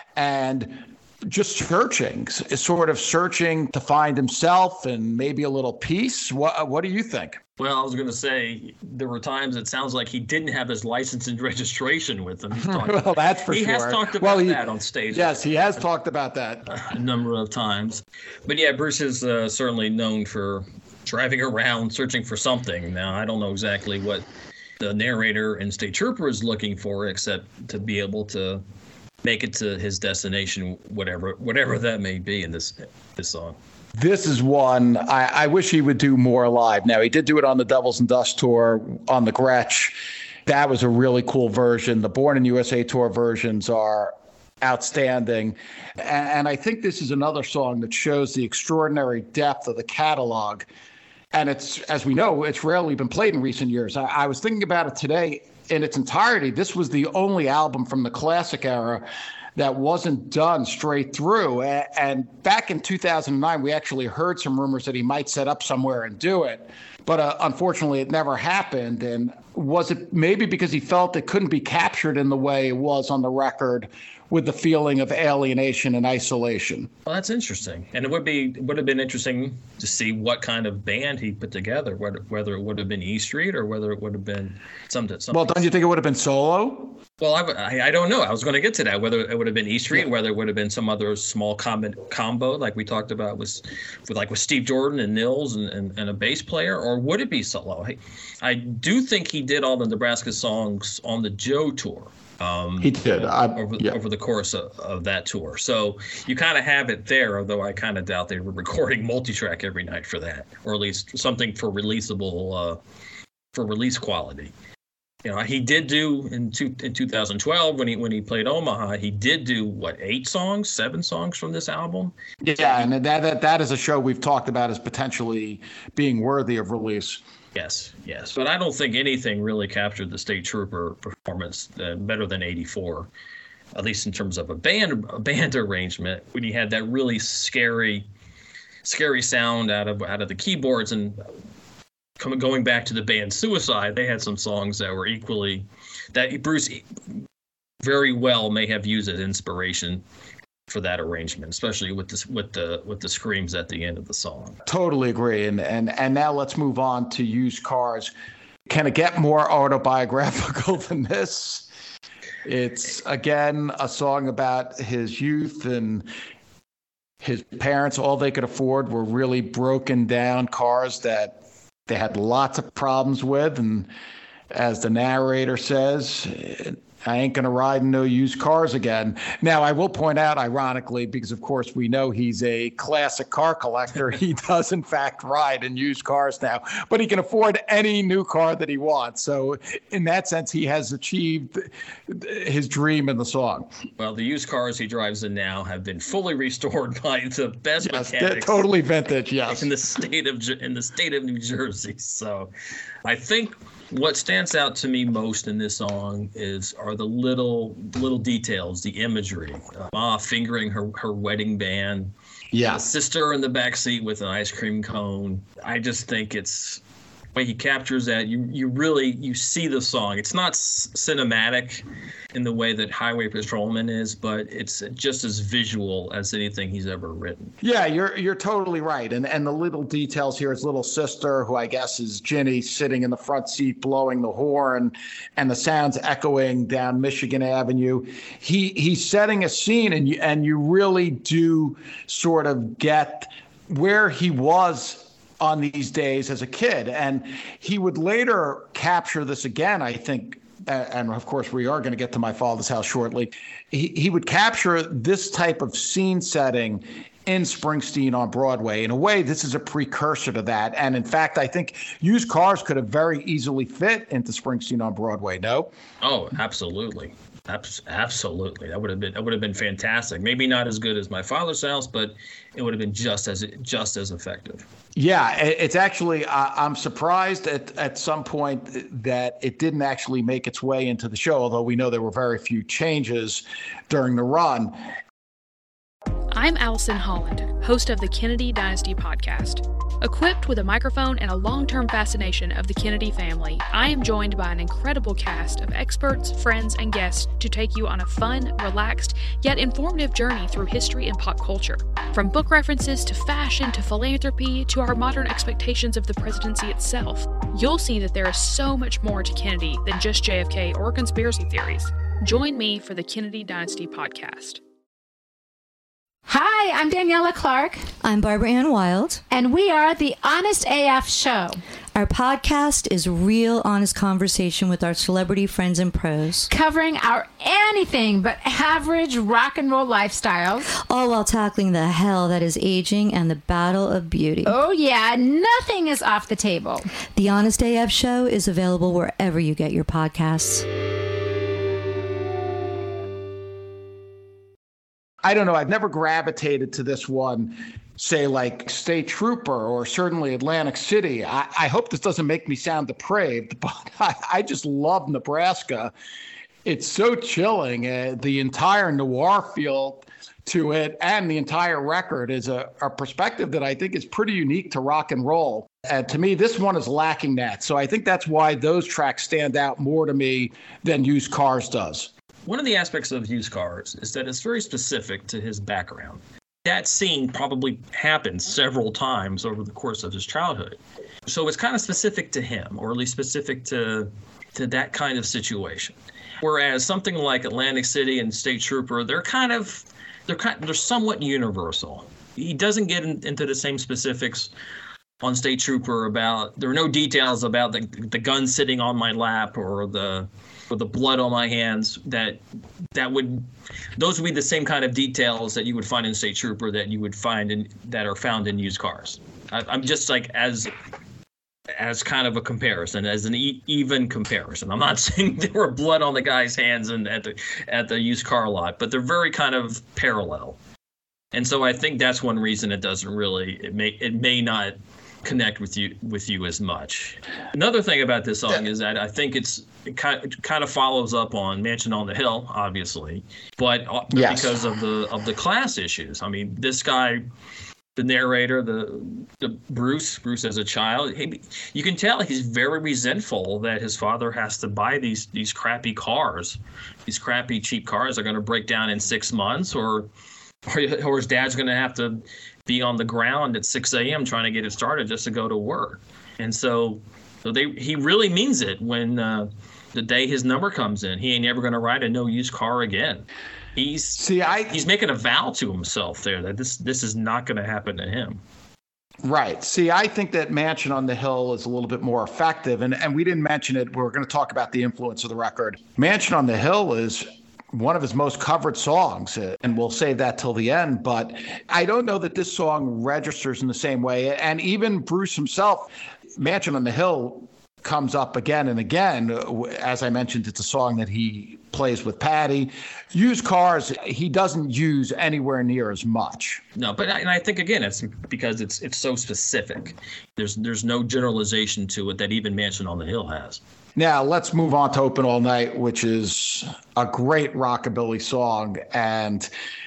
and just searching, sort of searching to find himself and maybe a little peace. What, what do you think? Well, I was going to say there were times it sounds like he didn't have his license and registration with him. He's talked, well, that's for he sure. He has talked about well, he, that on stage. Yes, he has talked about that a number of times. But yeah, Bruce is uh, certainly known for driving around searching for something. Now, I don't know exactly what the narrator in State Trooper is looking for, except to be able to make it to his destination, whatever whatever that may be in this this song. This is one I, I wish he would do more live. Now, he did do it on the Devils and Dust tour on the Gretsch. That was a really cool version. The Born in U S A tour versions are outstanding. And, and I think this is another song that shows the extraordinary depth of the catalog. And it's, as we know, it's rarely been played in recent years. I, I was thinking about it today. In its entirety, this was the only album from the classic era that wasn't done straight through. And back in two thousand nine, we actually heard some rumors that he might set up somewhere and do it. But uh, unfortunately, it never happened. And was it maybe because he felt it couldn't be captured in the way it was on the record, with the feeling of alienation and isolation? Well, that's interesting. And it would be would have been interesting to see what kind of band he put together, whether, whether it would have been E Street or whether it would have been something. something. Well, don't you think it would have been solo? Well, I, I, I don't know. I was going to get to that, whether it would have been E Street, yeah. Whether it would have been some other small com- combo like we talked about with, with like with Steve Jordan and Nils and, and, and a bass player, or would it be solo? I, I do think he did all the Nebraska songs on the Joe tour. Um, he did I, over, yeah. over the course of, of that tour. So you kind of have it there, although I kind of doubt they were recording multi-track every night for that, or at least something for releasable, uh, for release quality. You know, he did do in two, in two thousand twelve when he when he played Omaha, he did do what eight songs, seven songs from this album. Yeah, and that that that is a show we've talked about as potentially being worthy of release. Yes, yes, but I don't think anything really captured the State Trooper performance uh, better than eighty-four, at least in terms of a band a band arrangement. When he had that really scary, scary sound out of out of the keyboards, and coming going back to the band Suicide, they had some songs that were equally that Bruce very well may have used as inspiration for that arrangement, especially with this with the with the screams at the end of the song. Totally agree. And and and now let's move on to Used Cars. Can it get more autobiographical than this? It's again a song about his youth and his parents. All they could afford were really broken down cars that they had lots of problems with. And as the narrator says, I ain't going to ride in no used cars again. Now, I will point out, ironically, because, of course, we know he's a classic car collector, he does, in fact, ride in used cars now. But he can afford any new car that he wants. So in that sense, he has achieved his dream in the song. Well, the used cars he drives in now have been fully restored by the best yes, mechanics. Totally vintage, yes. In the state of in the state of New Jersey. So I think what stands out to me most in this song is are the little little details, the imagery. Uh, Ma fingering her, her wedding band. Yeah. The sister in the backseat with an ice cream cone. I just think it's the way he captures that. You you really you see the song. It's not s- cinematic in the way that Highway Patrolman is, but it's just as visual as anything he's ever written. Yeah, you're you're totally right. And and the little details here, his little sister, who I guess is Ginny, sitting in the front seat blowing the horn, and the sounds echoing down Michigan Avenue. He he's setting a scene, and you and you really do sort of get where he was on these days as a kid. And he would later capture this again, I think, and of course we are going to get to My Father's House shortly. He, he would capture this type of scene setting in Springsteen on Broadway. In a way, this is a precursor to that. And in fact, I think Used Cars could have very easily fit into Springsteen on Broadway, no? Oh, absolutely. Abs- absolutely. That would have been that would have been fantastic. Maybe not as good as My Father's House, but it would have been just as just as effective. Yeah, it's actually, I'm surprised at, at some point that it didn't actually make its way into the show, although we know there were very few changes during the run. I'm Allison Holland, host of the Kennedy Dynasty podcast. Equipped with a microphone and a long-term fascination of the Kennedy family, I am joined by an incredible cast of experts, friends, and guests to take you on a fun, relaxed, yet informative journey through history and pop culture. From book references to fashion to philanthropy to our modern expectations of the presidency itself, you'll see that there is so much more to Kennedy than just J F K or conspiracy theories. Join me for the Kennedy Dynasty podcast. Hi, I'm Daniela Clark. I'm Barbara Ann Wild. And we are the Honest A F Show. Our podcast is real honest conversation with our celebrity friends and pros. Covering our anything but average rock and roll lifestyles. All while tackling the hell that is aging and the battle of beauty. Oh yeah, nothing is off the table. The Honest A F Show is available wherever you get your podcasts. I don't know. I've never gravitated to this one, say like State Trooper or certainly Atlantic City. I, I hope this doesn't make me sound depraved, but I, I just love Nebraska. It's so chilling. Uh, the entire noir feel to it and the entire record is a, a perspective that I think is pretty unique to rock and roll. And to me, this one is lacking that. So I think that's why those tracks stand out more to me than Used Cars does. One of the aspects of Used Cars is that it's very specific to his background. That scene probably happened several times over the course of his childhood. So it's kind of specific to him, or at least specific to to that kind of situation. Whereas something like Atlantic City and State Trooper, they're kind of they're kind they're somewhat universal. He doesn't get in, into the same specifics on State Trooper about there are no details about the the gun sitting on my lap or the or the blood on my hands. That that would those would be the same kind of details that you would find in State Trooper that you would find in that are found in Used Cars. I, I'm just like as as kind of a comparison, as an e- even comparison. I'm not saying there were blood on the guy's hands and at the at the used car lot, but they're very kind of parallel. And so I think that's one reason it doesn't really it may it may not connect with you with you as much. Another thing about this song is that I think it's it kind it kind of follows up on Mansion on the Hill, obviously, but yes. because of the of the class issues. I mean, this guy the narrator, the the Bruce, Bruce as a child, he, you can tell he's very resentful that his father has to buy these these crappy cars. These crappy, cheap cars are going to break down in six months, or or, or his dad's going to have to be on the ground at six a.m. trying to get it started just to go to work. And so, so they he really means it when uh, the day his number comes in. He ain't ever going to ride a no-use car again. He's see, I he's making a vow to himself there that this this is not going to happen to him. Right. See, I think that Mansion on the Hill is a little bit more effective, and and we didn't mention it. We're going to talk about the influence of the record. Mansion on the Hill is one of his most covered songs, and we'll save that till the end. But I don't know that this song registers in the same way. And even Bruce himself, Mansion on the Hill comes up again and again. As I mentioned, it's a song that he plays with Patty. Used Cars, he doesn't use anywhere near as much. No, but I, and I think, again, it's because it's it's so specific. There's there's no generalization to it that even Mansion on the Hill has. Now, let's move on to Open All Night, which is a great rockabilly song and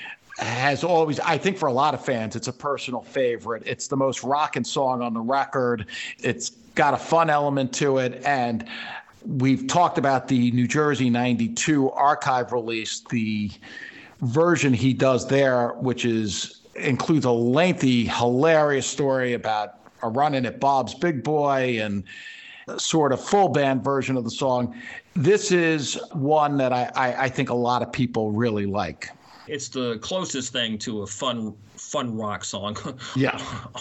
has always, I think for a lot of fans, it's a personal favorite. It's the most rockin' song on the record. It's got a fun element to it. And we've talked about the New Jersey ninety-two archive release, the version he does there, which is includes a lengthy, hilarious story about a run-in at Bob's Big Boy and sort of full band version of the song. This is one that I, I, I think a lot of people really like. It's the closest thing to a fun fun rock song yeah.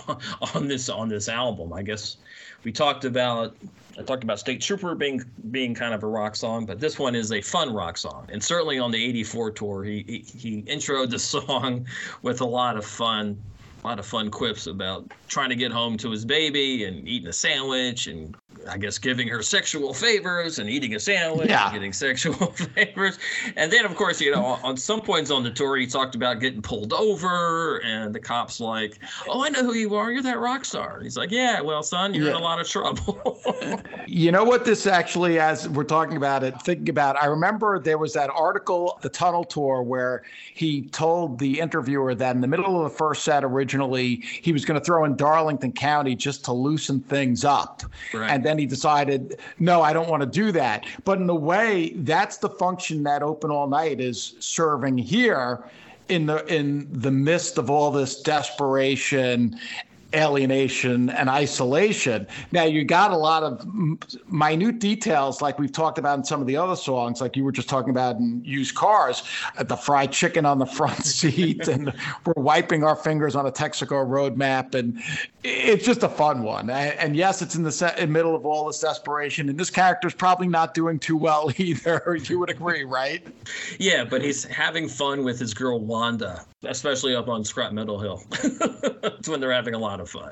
on this on this album. I guess we talked about I talked about State Trooper being being kind of a rock song, but this one is a fun rock song. And certainly on the eighty-four tour, he he, he introed the song with a lot of fun. A lot of fun quips about trying to get home to his baby and eating a sandwich and I guess giving her sexual favors and eating a sandwich yeah. and getting sexual favors. And then, of course, you know, on some points on the tour, he talked about getting pulled over and the cop's like, oh, I know who you are. You're that rock star. He's like, yeah, well, son, you're yeah. in a lot of trouble. You know what this actually, as we're talking about it, thinking about, I remember there was that article, the Tunnel Tour, where he told the interviewer that in the middle of the first set originally, he was going to throw in Darlington County just to loosen things up. Right. And then he decided, no, I don't want to do that. But in a way, that's the function that Open All Night is serving here in the in the midst of all this desperation, alienation, and isolation. Now, you got a lot of minute details like we've talked about in some of the other songs, like you were just talking about in Used Cars, the fried chicken on the front seat, and we're wiping our fingers on a Texaco road map, and it's just a fun one. And yes, it's in the set, in middle of all this desperation, and this character's probably not doing too well either. You would agree, right? Yeah, but he's having fun with his girl Wanda, especially up on Scrap Metal Hill. That's when they're having a lot of fun.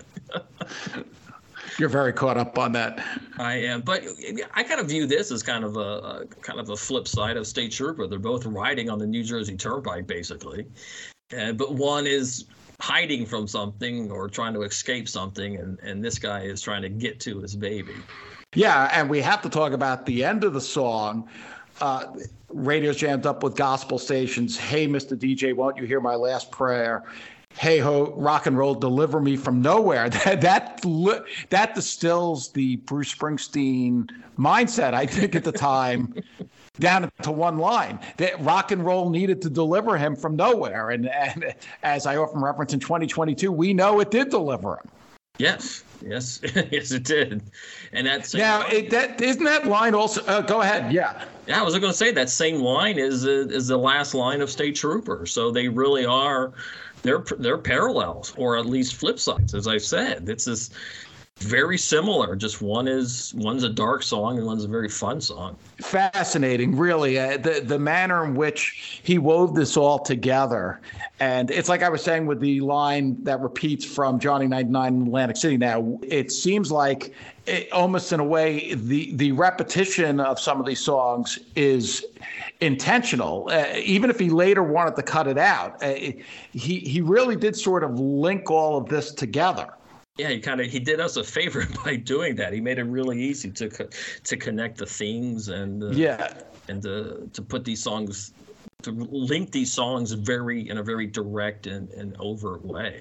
You're very caught up on that. I am, but I kind of view this as kind of a, a kind of a flip side of State Trooper. They're both riding on the New Jersey Turnpike, basically, uh, but one is hiding from something or trying to escape something, and, and this guy is trying to get to his baby. Yeah, and we have to talk about the end of the song. Uh, radio's jammed up with gospel stations. Hey, Mister D J, won't you hear my last prayer? Hey ho, rock and roll, deliver me from nowhere. That that that distills the Bruce Springsteen mindset, I think, at the time, down to one line. That rock and roll needed to deliver him from nowhere, and and as I often reference in twenty twenty-two, we know it did deliver him. Yes, yes, yes, it did. And that's now it, that isn't that line also. Uh, go ahead, yeah. Yeah, I was going to say that same line is uh, is the last line of State Trooper. So they really are. They're they're parallels, or at least flip sides, as I said. It's this very similar. Just one is one's a dark song and one's a very fun song. Fascinating, really. Uh, the the manner in which he wove this all together, and it's like I was saying with the line that repeats from Johnny ninety-nine in Atlantic City. Now it seems like it, almost in a way the the repetition of some of these songs is intentional, uh, even if he later wanted to cut it out. Uh, he he really did sort of link all of this together. Yeah, he kind of he did us a favor by doing that. He made it really easy to co- to connect the themes and uh, yeah, and to to put these songs to link these songs very in a very direct and, and overt way.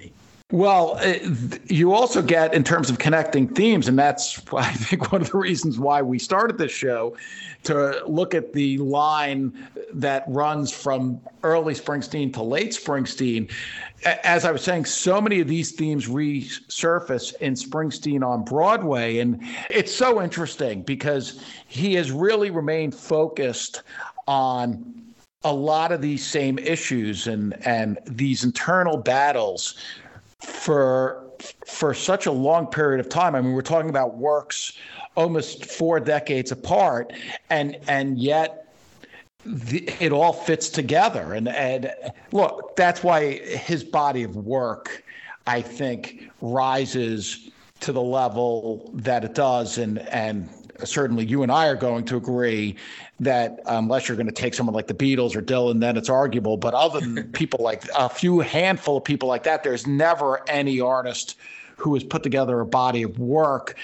Well, it, you also get in terms of connecting themes, and that's I think one of the reasons why we started this show, to look at the line that runs from early Springsteen to late Springsteen. As I was saying, so many of these themes resurface in Springsteen on Broadway, and it's so interesting because he has really remained focused on a lot of these same issues and and these internal battles for for such a long period of time. I mean, we're talking about works almost four decades apart, and and yet the, it all fits together. And and look, that's why his body of work, I think, rises to the level that it does. And and certainly you and I are going to agree that unless you're going to take someone like the Beatles or Dylan, then it's arguable. But other than people like a few handful of people like that, there's never any artist who has put together a body of work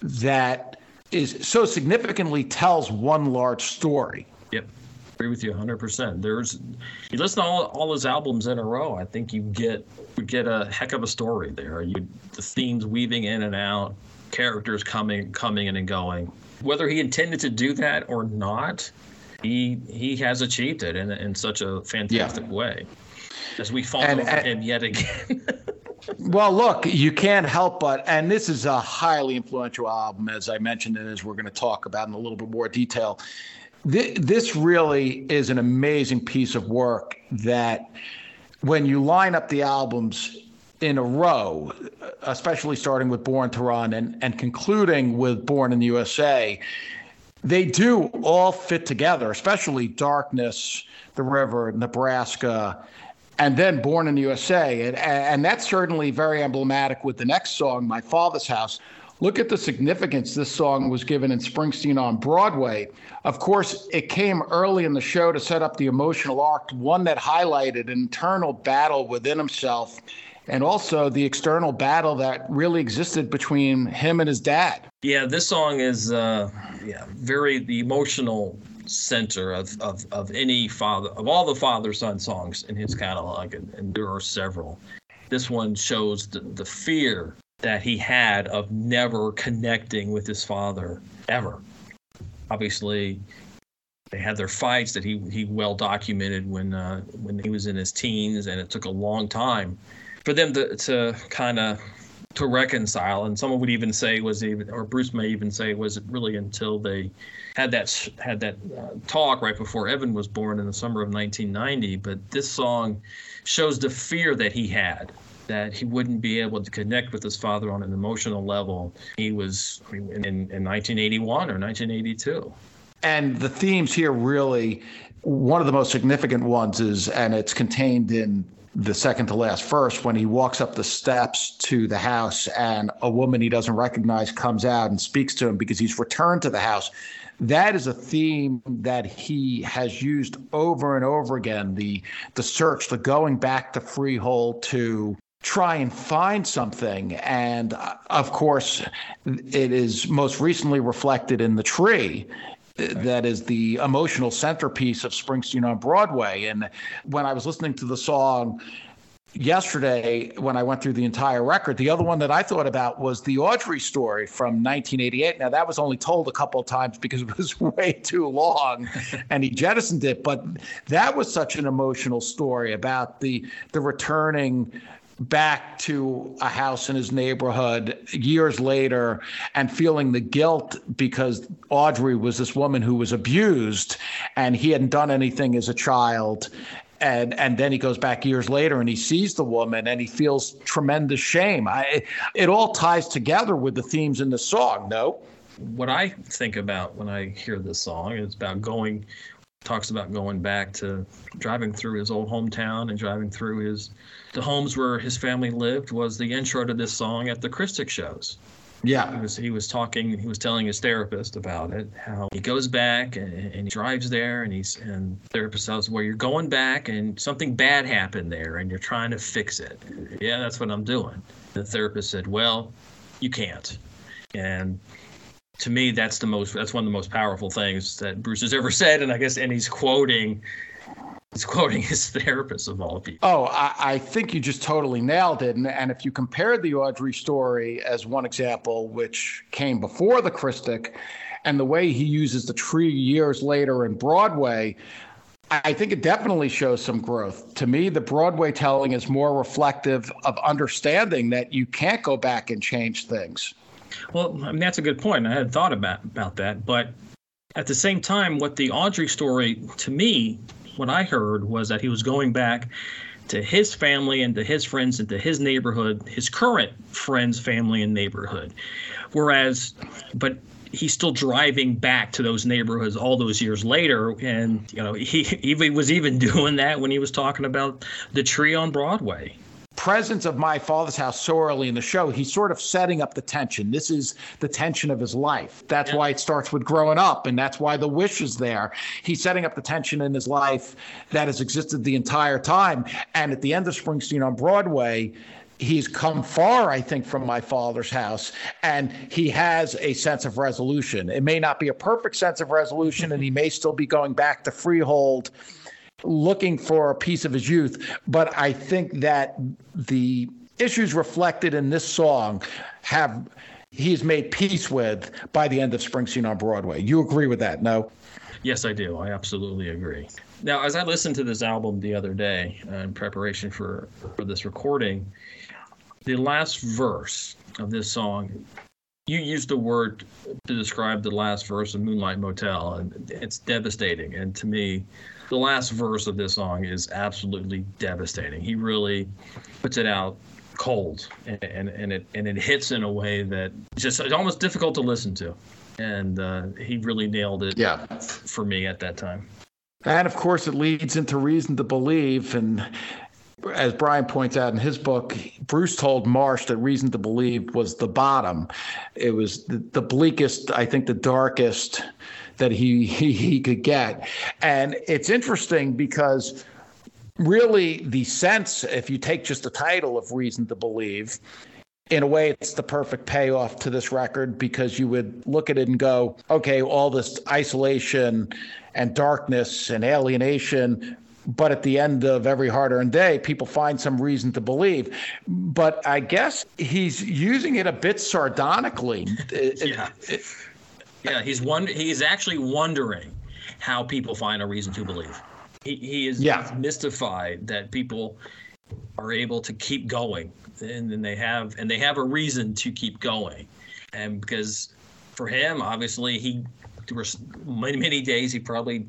that is so significantly tells one large story. Yep. Agree with you one hundred percent. There's, you listen to all, all his albums in a row, I think you get you get a heck of a story there. You the themes weaving in and out, characters coming coming in and going. Whether he intended to do that or not, he he has achieved it in in such a fantastic yeah. way. As we fall over and, him yet again. Well, look, you can't help but, and this is a highly influential album, as I mentioned, and as we're going to talk about in a little bit more detail. This, this really is an amazing piece of work that when you line up the albums in a row, especially starting with Born to Run and, and concluding with Born in the U S A, they do all fit together, especially Darkness, The River, Nebraska, and then Born in the U S A. And, and that's certainly very emblematic with the next song, My Father's House. Look at the significance this song was given in Springsteen on Broadway. Of course, it came early in the show to set up the emotional arc, one that highlighted an internal battle within himself and also the external battle that really existed between him and his dad. Yeah, this song is uh, yeah very the emotional center of, of, of any father, of all the father-son songs in his catalog, and, and there are several. This one shows the, the fear that he had of never connecting with his father ever. Obviously, they had their fights that he, he well documented when uh, when he was in his teens, and it took a long time for them to, to kind of to reconcile. And someone would even say was even, or Bruce may even say, was it really until they had that had that uh, talk right before Evan was born in the summer of nineteen ninety. But this song shows the fear that he had, that he wouldn't be able to connect with his father on an emotional level. He was in, in nineteen eighty-one or nineteen eighty-two. And the themes here really, one of the most significant ones is, and it's contained in the second to last verse, when he walks up the steps to the house and a woman he doesn't recognize comes out and speaks to him because he's returned to the house. That is a theme that he has used over and over again, the the search, the going back to Freehold to try and find something. And uh, of course, it is most recently reflected in The Tree. That is the emotional centerpiece of Springsteen on Broadway. And when I was listening to the song yesterday, when I went through the entire record, the other one that I thought about was the Audrey story from nineteen eighty-eight. Now, that was only told a couple of times because it was way too long and he jettisoned it. But that was such an emotional story about the the returning back to a house in his neighborhood years later and feeling the guilt because Audrey was this woman who was abused and he hadn't done anything as a child. And and then he goes back years later and he sees the woman and he feels tremendous shame. I, it all ties together with the themes in the song, no? What I think about when I hear this song is about going, talks about going back to driving through his old hometown and driving through his the homes where his family lived was the intro to this song at the Christic shows. Yeah. He was he was talking, he was telling his therapist about it, how he goes back and, and he drives there and he's and the therapist says, well, you're going back and something bad happened there and you're trying to fix it. Yeah, that's what I'm doing. The therapist said, well, you can't. And to me, that's the most that's one of the most powerful things that Bruce has ever said. And I guess and he's quoting He's quoting his therapist of all people. Oh, I, I think you just totally nailed it. And, and if you compare the Audrey story as one example, which came before the Christic, and the way he uses the tree years later in Broadway, I think it definitely shows some growth. To me, the Broadway telling is more reflective of understanding that you can't go back and change things. Well, I mean, that's a good point. I hadn't thought about, about that. But at the same time, what the Audrey story, to me, what I heard was that he was going back to his family and to his friends and to his neighborhood, his current friends, family, and neighborhood. Whereas, but he's still driving back to those neighborhoods all those years later. And, you know, he, he was even doing that when he was talking about the tree on Broadway. Presence of My Father's House so early in the show, he's sort of setting up the tension. This is the tension of his life. That's yeah. why it starts with growing up, and that's why the wish is there. He's setting up the tension in his life that has existed the entire time. And at the end of Springsteen on Broadway, he's come far, I think, from My Father's House, and he has a sense of resolution. It may not be a perfect sense of resolution, and he may still be going back to Freehold, looking for a piece of his youth. But I think that the issues reflected in this song have he's made peace with by the end of Springsteen on Broadway. You agree with that, no? Yes, I do. I absolutely agree. Now, as I listened to this album the other day uh, in preparation for, for this recording, the last verse of this song, you used the word to describe the last verse of Moonlight Motel, and it's devastating. And to me, the last verse of this song is absolutely devastating. He really puts it out cold, and and, and it and it hits in a way that just it's almost difficult to listen to. And uh, he really nailed it yeah. f- for me at that time. And of course, it leads into Reason to Believe. And as Brian points out in his book, Bruce told Marsh that Reason to Believe was the bottom. It was the, the bleakest, I think the darkest that he, he he could get. And it's interesting because really the sense, if you take just the title of Reason to Believe, in a way, it's the perfect payoff to this record, because you would look at it and go, okay, all this isolation and darkness and alienation, but at the end of every hard-earned day, people find some reason to believe. But I guess he's using it a bit sardonically. yeah. yeah, he's wonder- He's actually wondering how people find a reason to believe. He, he is yeah. mystified that people are able to keep going, and then they have and they have a reason to keep going. And because for him, obviously, he there were many, many days he probably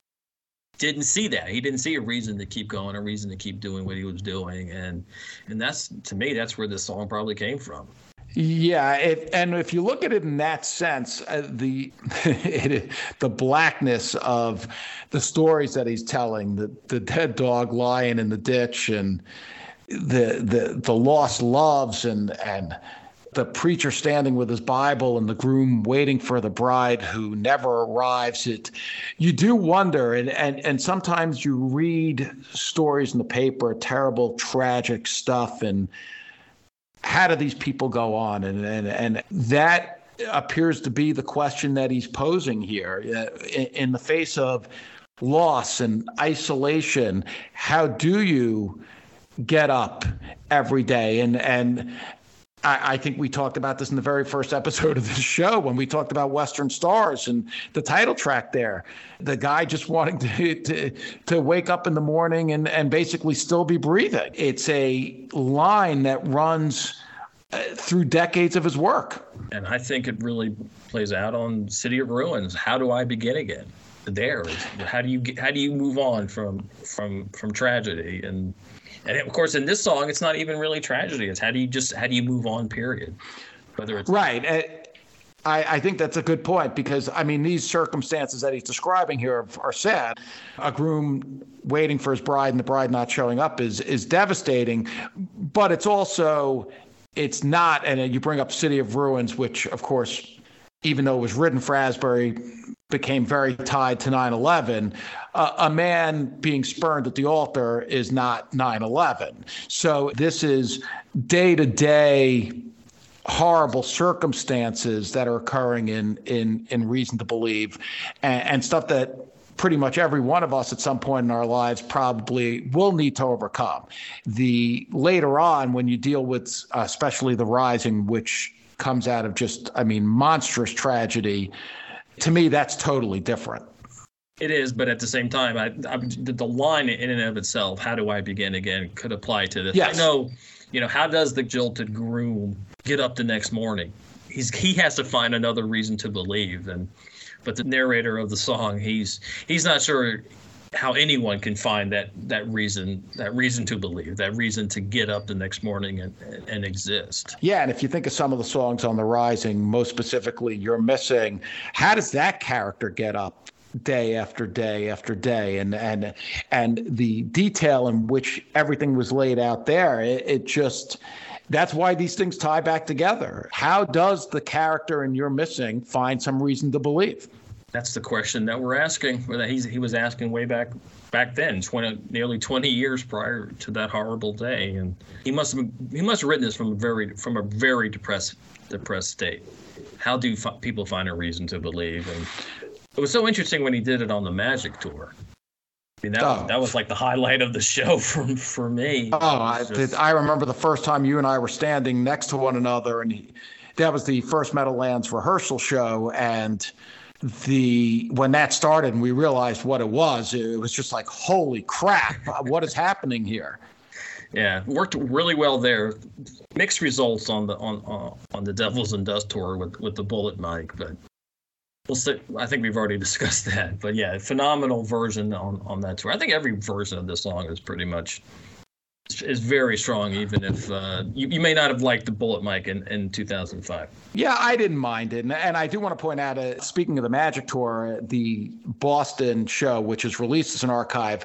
didn't see that. He didn't see a reason to keep going, a reason to keep doing what he was doing. And and that's, to me, that's where this song probably came from. Yeah, it, and if you look at it in that sense, uh, the it, the blackness of the stories that he's telling, the the dead dog lying in the ditch, and the the the lost loves, and and the preacher standing with his Bible, and the groom waiting for the bride who never arrives. It you do wonder, and and and sometimes you read stories in the paper, terrible, tragic stuff, and how do these people go on? And, and and that appears to be the question that he's posing here. Uh, in, in the face of loss and isolation, how do you get up every day? And and I, I think we talked about this in the very first episode of this show when we talked about Western Stars and the title track there. The guy just wanting to to, to wake up in the morning and, and basically still be breathing. It's a line that runs uh, through decades of his work. And I think it really plays out on City of Ruins. How do I begin again? There, how do you get, how do you move on from from from tragedy? And and of course, in this song, it's not even really tragedy. It's how do you just how do you move on? Period. Whether it's right. I, I think that's a good point, because, I mean, these circumstances that he's describing here are, are sad. A groom waiting for his bride and the bride not showing up is is devastating. But it's also, it's not, and you bring up City of Ruins, which, of course, even though it was written for Asbury, became very tied to nine eleven. Uh, a man being spurned at the altar is not nine eleven. So this is day-to-day horrible circumstances that are occurring in in in Reason to Believe, and, and stuff that pretty much every one of us at some point in our lives probably will need to overcome. The later on, when you deal with uh, especially the Rising, which comes out of just, I mean, monstrous tragedy, to me, that's totally different. It is, but at the same time, I, I, the line in and of itself, how do I begin again, could apply to this. Yes. I know, you know, how does the jilted groom get up the next morning? He's he has to find another reason to believe, and but the narrator of the song, he's he's not sure how anyone can find that that reason that reason to believe, that reason to get up the next morning and, and exist. Yeah, and if you think of some of the songs on The Rising, most specifically You're Missing, how does that character get up day after day after day? And and and the detail in which everything was laid out there, it, it just, that's why these things tie back together. How does the character in You're Missing find some reason to believe? That's the question that we're asking, or that he's, he was asking way back back then, twenty, nearly twenty years prior to that horrible day. And he must have he must have written this from a very from a very depressed depressed state. How do fi- people find a reason to believe? And it was so interesting when he did it on the Magic Tour. I mean, that, oh. that was like the highlight of the show for, for me. Oh, I, just... I remember the first time you and I were standing next to one another, and he, that was the first Meadowlands rehearsal show, and the when that started and we realized what it was, it was just like, holy crap, what is happening here? Yeah, worked really well there. Mixed results on the on on, on the Devils and Dust tour with, with the Bullet mic, but we'll see. I think we've already discussed that. But yeah, phenomenal version on, on that tour. I think every version of this song is pretty much is very strong, even if uh, you, you may not have liked the Bullet mic in, in two thousand five. Yeah, I didn't mind it. And, and I do want to point out, uh, speaking of the Magic Tour, the Boston show, which is released as an archive,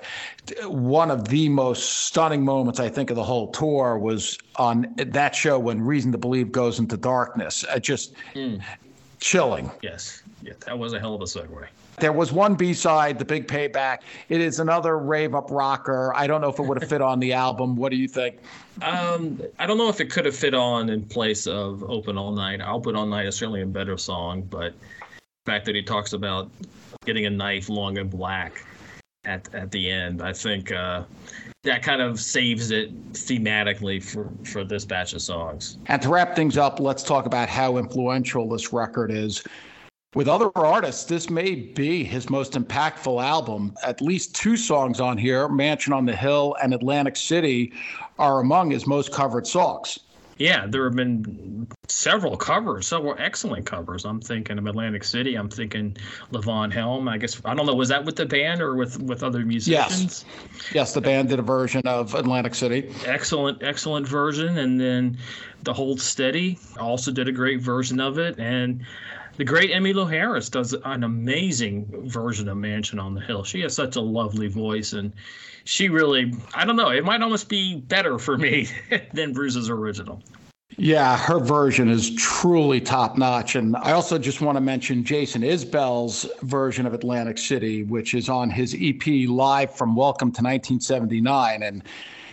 one of the most stunning moments, I think, of the whole tour was on that show when Reason to Believe goes into darkness. Uh, just mm. chilling. Yes. Yeah, that was a hell of a segue. There was one B-side, The Big Payback. It is another rave-up rocker. I don't know if it would have fit on the album. What do you think? Um, I don't know if it could have fit on in place of Open All Night. Open All Night is certainly a better song, but the fact that he talks about getting a knife long and black at at the end, I think uh, that kind of saves it thematically for, for this batch of songs. And to wrap things up, let's talk about how influential this record is. With other artists, this may be his most impactful album. At least two songs on here, Mansion on the Hill and Atlantic City, are among his most covered songs. Yeah, there have been several covers, several excellent covers. I'm thinking of Atlantic City. I'm thinking Levon Helm. I guess, I don't know, was that with the band or with, with other musicians? Yes. Yes, the band did a version of Atlantic City. Excellent, excellent version. And then The Hold Steady also did a great version of it. And the great Emmylou Harris does an amazing version of Mansion on the Hill. She has such a lovely voice, and she really, I don't know, it might almost be better for me than Bruce's original. Yeah, her version is truly top-notch. And I also just want to mention Jason Isbell's version of Atlantic City, which is on his E P Live from Welcome to nineteen seventy-nine. And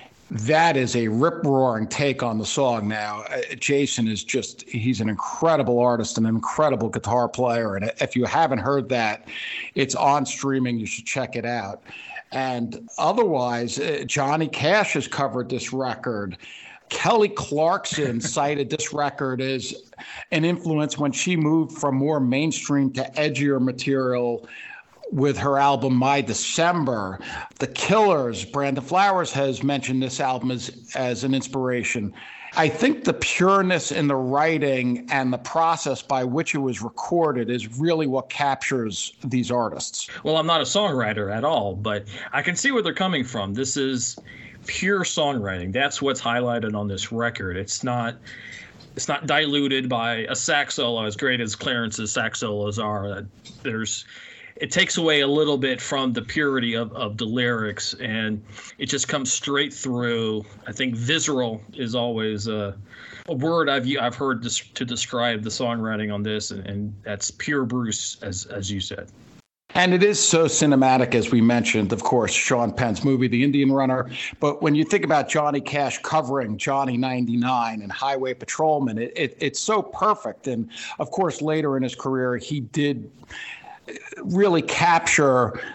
that is a rip-roaring take on the song now. Uh, Jason is just, he's an incredible artist, an incredible guitar player. And if you haven't heard that, it's on streaming. You should check it out. And otherwise, uh, Johnny Cash has covered this record. Kelly Clarkson cited this record as an influence when she moved from more mainstream to edgier material with her album My December. The Killers, Brandon Flowers has mentioned this album as, as an inspiration. I think the pureness in the writing and the process by which it was recorded is really what captures these artists. Well, I'm not a songwriter at all, but I can see where they're coming from. This is pure songwriting. That's what's highlighted on this record. It's not it's not diluted by a sax solo, as great as Clarence's sax solos are. There's It takes away a little bit from the purity of, of the lyrics, and it just comes straight through. I think visceral is always a, a word I've I've heard this, to describe the songwriting on this, and, and that's pure Bruce, as as you said. And it is so cinematic, as we mentioned, of course, Sean Penn's movie, The Indian Runner. But when you think about Johnny Cash covering Johnny ninety-nine and Highway Patrolman, it, it it's so perfect. And, of course, later in his career, he did really capture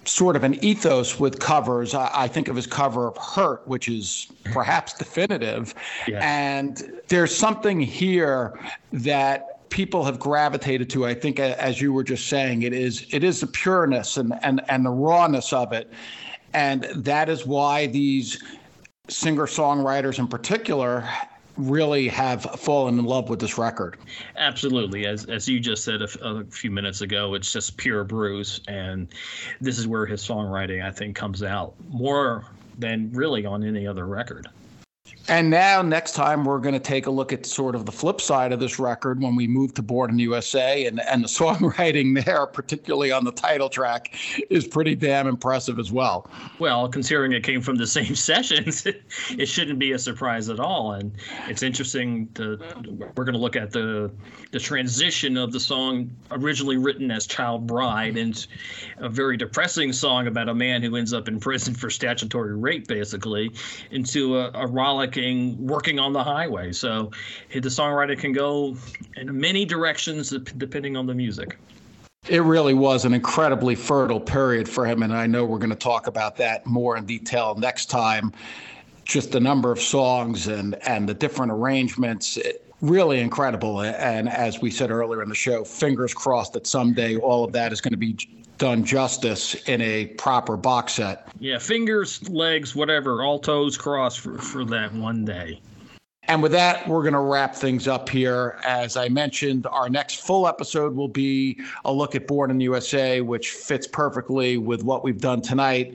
sort of an ethos with covers. I, I think of his cover of Hurt, which is perhaps definitive. Yes. And there's something here that people have gravitated to. I think, as you were just saying, it is it is the pureness and, and, and the rawness of it. And that is why these singer-songwriters in particular really have fallen in love with this record. Absolutely. As as you just said a, f- a few minutes ago, it's just pure Bruce. And this is where his songwriting, I think, comes out more than really on any other record. And now next time we're going to take a look at sort of the flip side of this record when we move to Born in the U S A, and, and the songwriting there, particularly on the title track, is pretty damn impressive as well. Well, considering it came from the same sessions, it shouldn't be a surprise at all. And it's interesting to we're going to look at the the transition of the song originally written as Child Bride, and a very depressing song about a man who ends up in prison for statutory rape, basically, into a, a rollicking working on the highway. So the songwriter can go in many directions depending on the music. It really was an incredibly fertile period for him, and I know we're going to talk about that more in detail next time. Just the number of songs and, and the different arrangements, it, really incredible. And as we said earlier in the show, fingers crossed that someday all of that is going to be done justice in a proper box set. Yeah, fingers, legs, whatever, all toes crossed for, for that one day. And with that, we're going to wrap things up here. As I mentioned, our next full episode will be a look at Born in the U S A, which fits perfectly with what we've done tonight.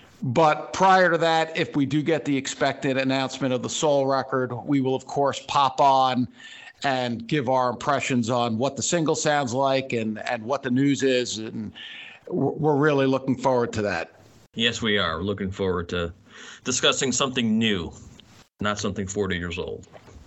But prior to that, if we do get the expected announcement of the Soul record, we will, of course, pop on and give our impressions on what the single sounds like and, and what the news is. And we're really looking forward to that. Yes, we are. We're looking forward to discussing something new, not something forty years old.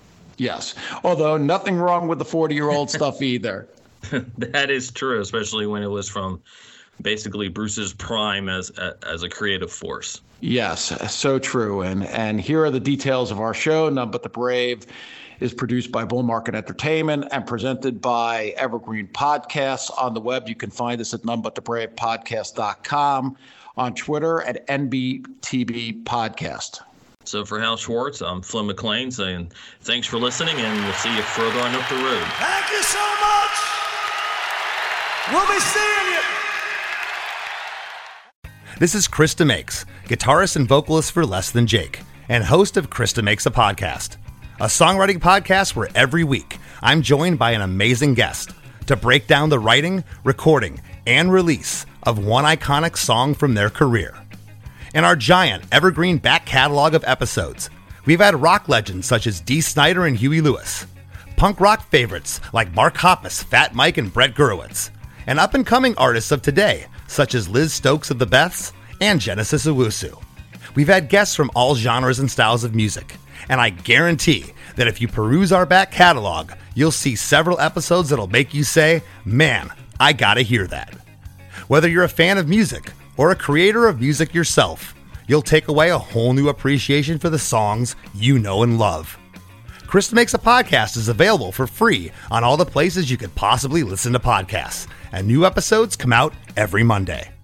Yes, although nothing wrong with the forty-year-old stuff either. That is true, especially when it was from basically Bruce's prime as as a creative force. Yes, so true. And and here are the details of our show. None But the Brave is produced by Bull Market Entertainment and presented by Evergreen Podcasts. On the web, you can find us at none but the brave podcast dot com, on Twitter at N B T B Podcast. So for Hal Schwartz, I'm Flynn McLean saying thanks for listening, and we'll see you further on up the road. Thank you so much. We'll be seeing you. This is Krista Makes, guitarist and vocalist for Less Than Jake, and host of Krista Makes a Podcast, a songwriting podcast where every week I'm joined by an amazing guest to break down the writing, recording, and release of one iconic song from their career. In our giant evergreen back catalog of episodes, we've had rock legends such as Dee Snider and Huey Lewis, punk rock favorites like Mark Hoppus, Fat Mike, and Brett Gurewitz, and up-and-coming artists of today such as Liz Stokes of the Beths and Genesis Owusu. We've had guests from all genres and styles of music, and I guarantee that if you peruse our back catalog, you'll see several episodes that'll make you say, man, I gotta hear that. Whether you're a fan of music or a creator of music yourself, you'll take away a whole new appreciation for the songs you know and love. Krista Makes a Podcast is available for free on all the places you could possibly listen to podcasts, and new episodes come out every Monday.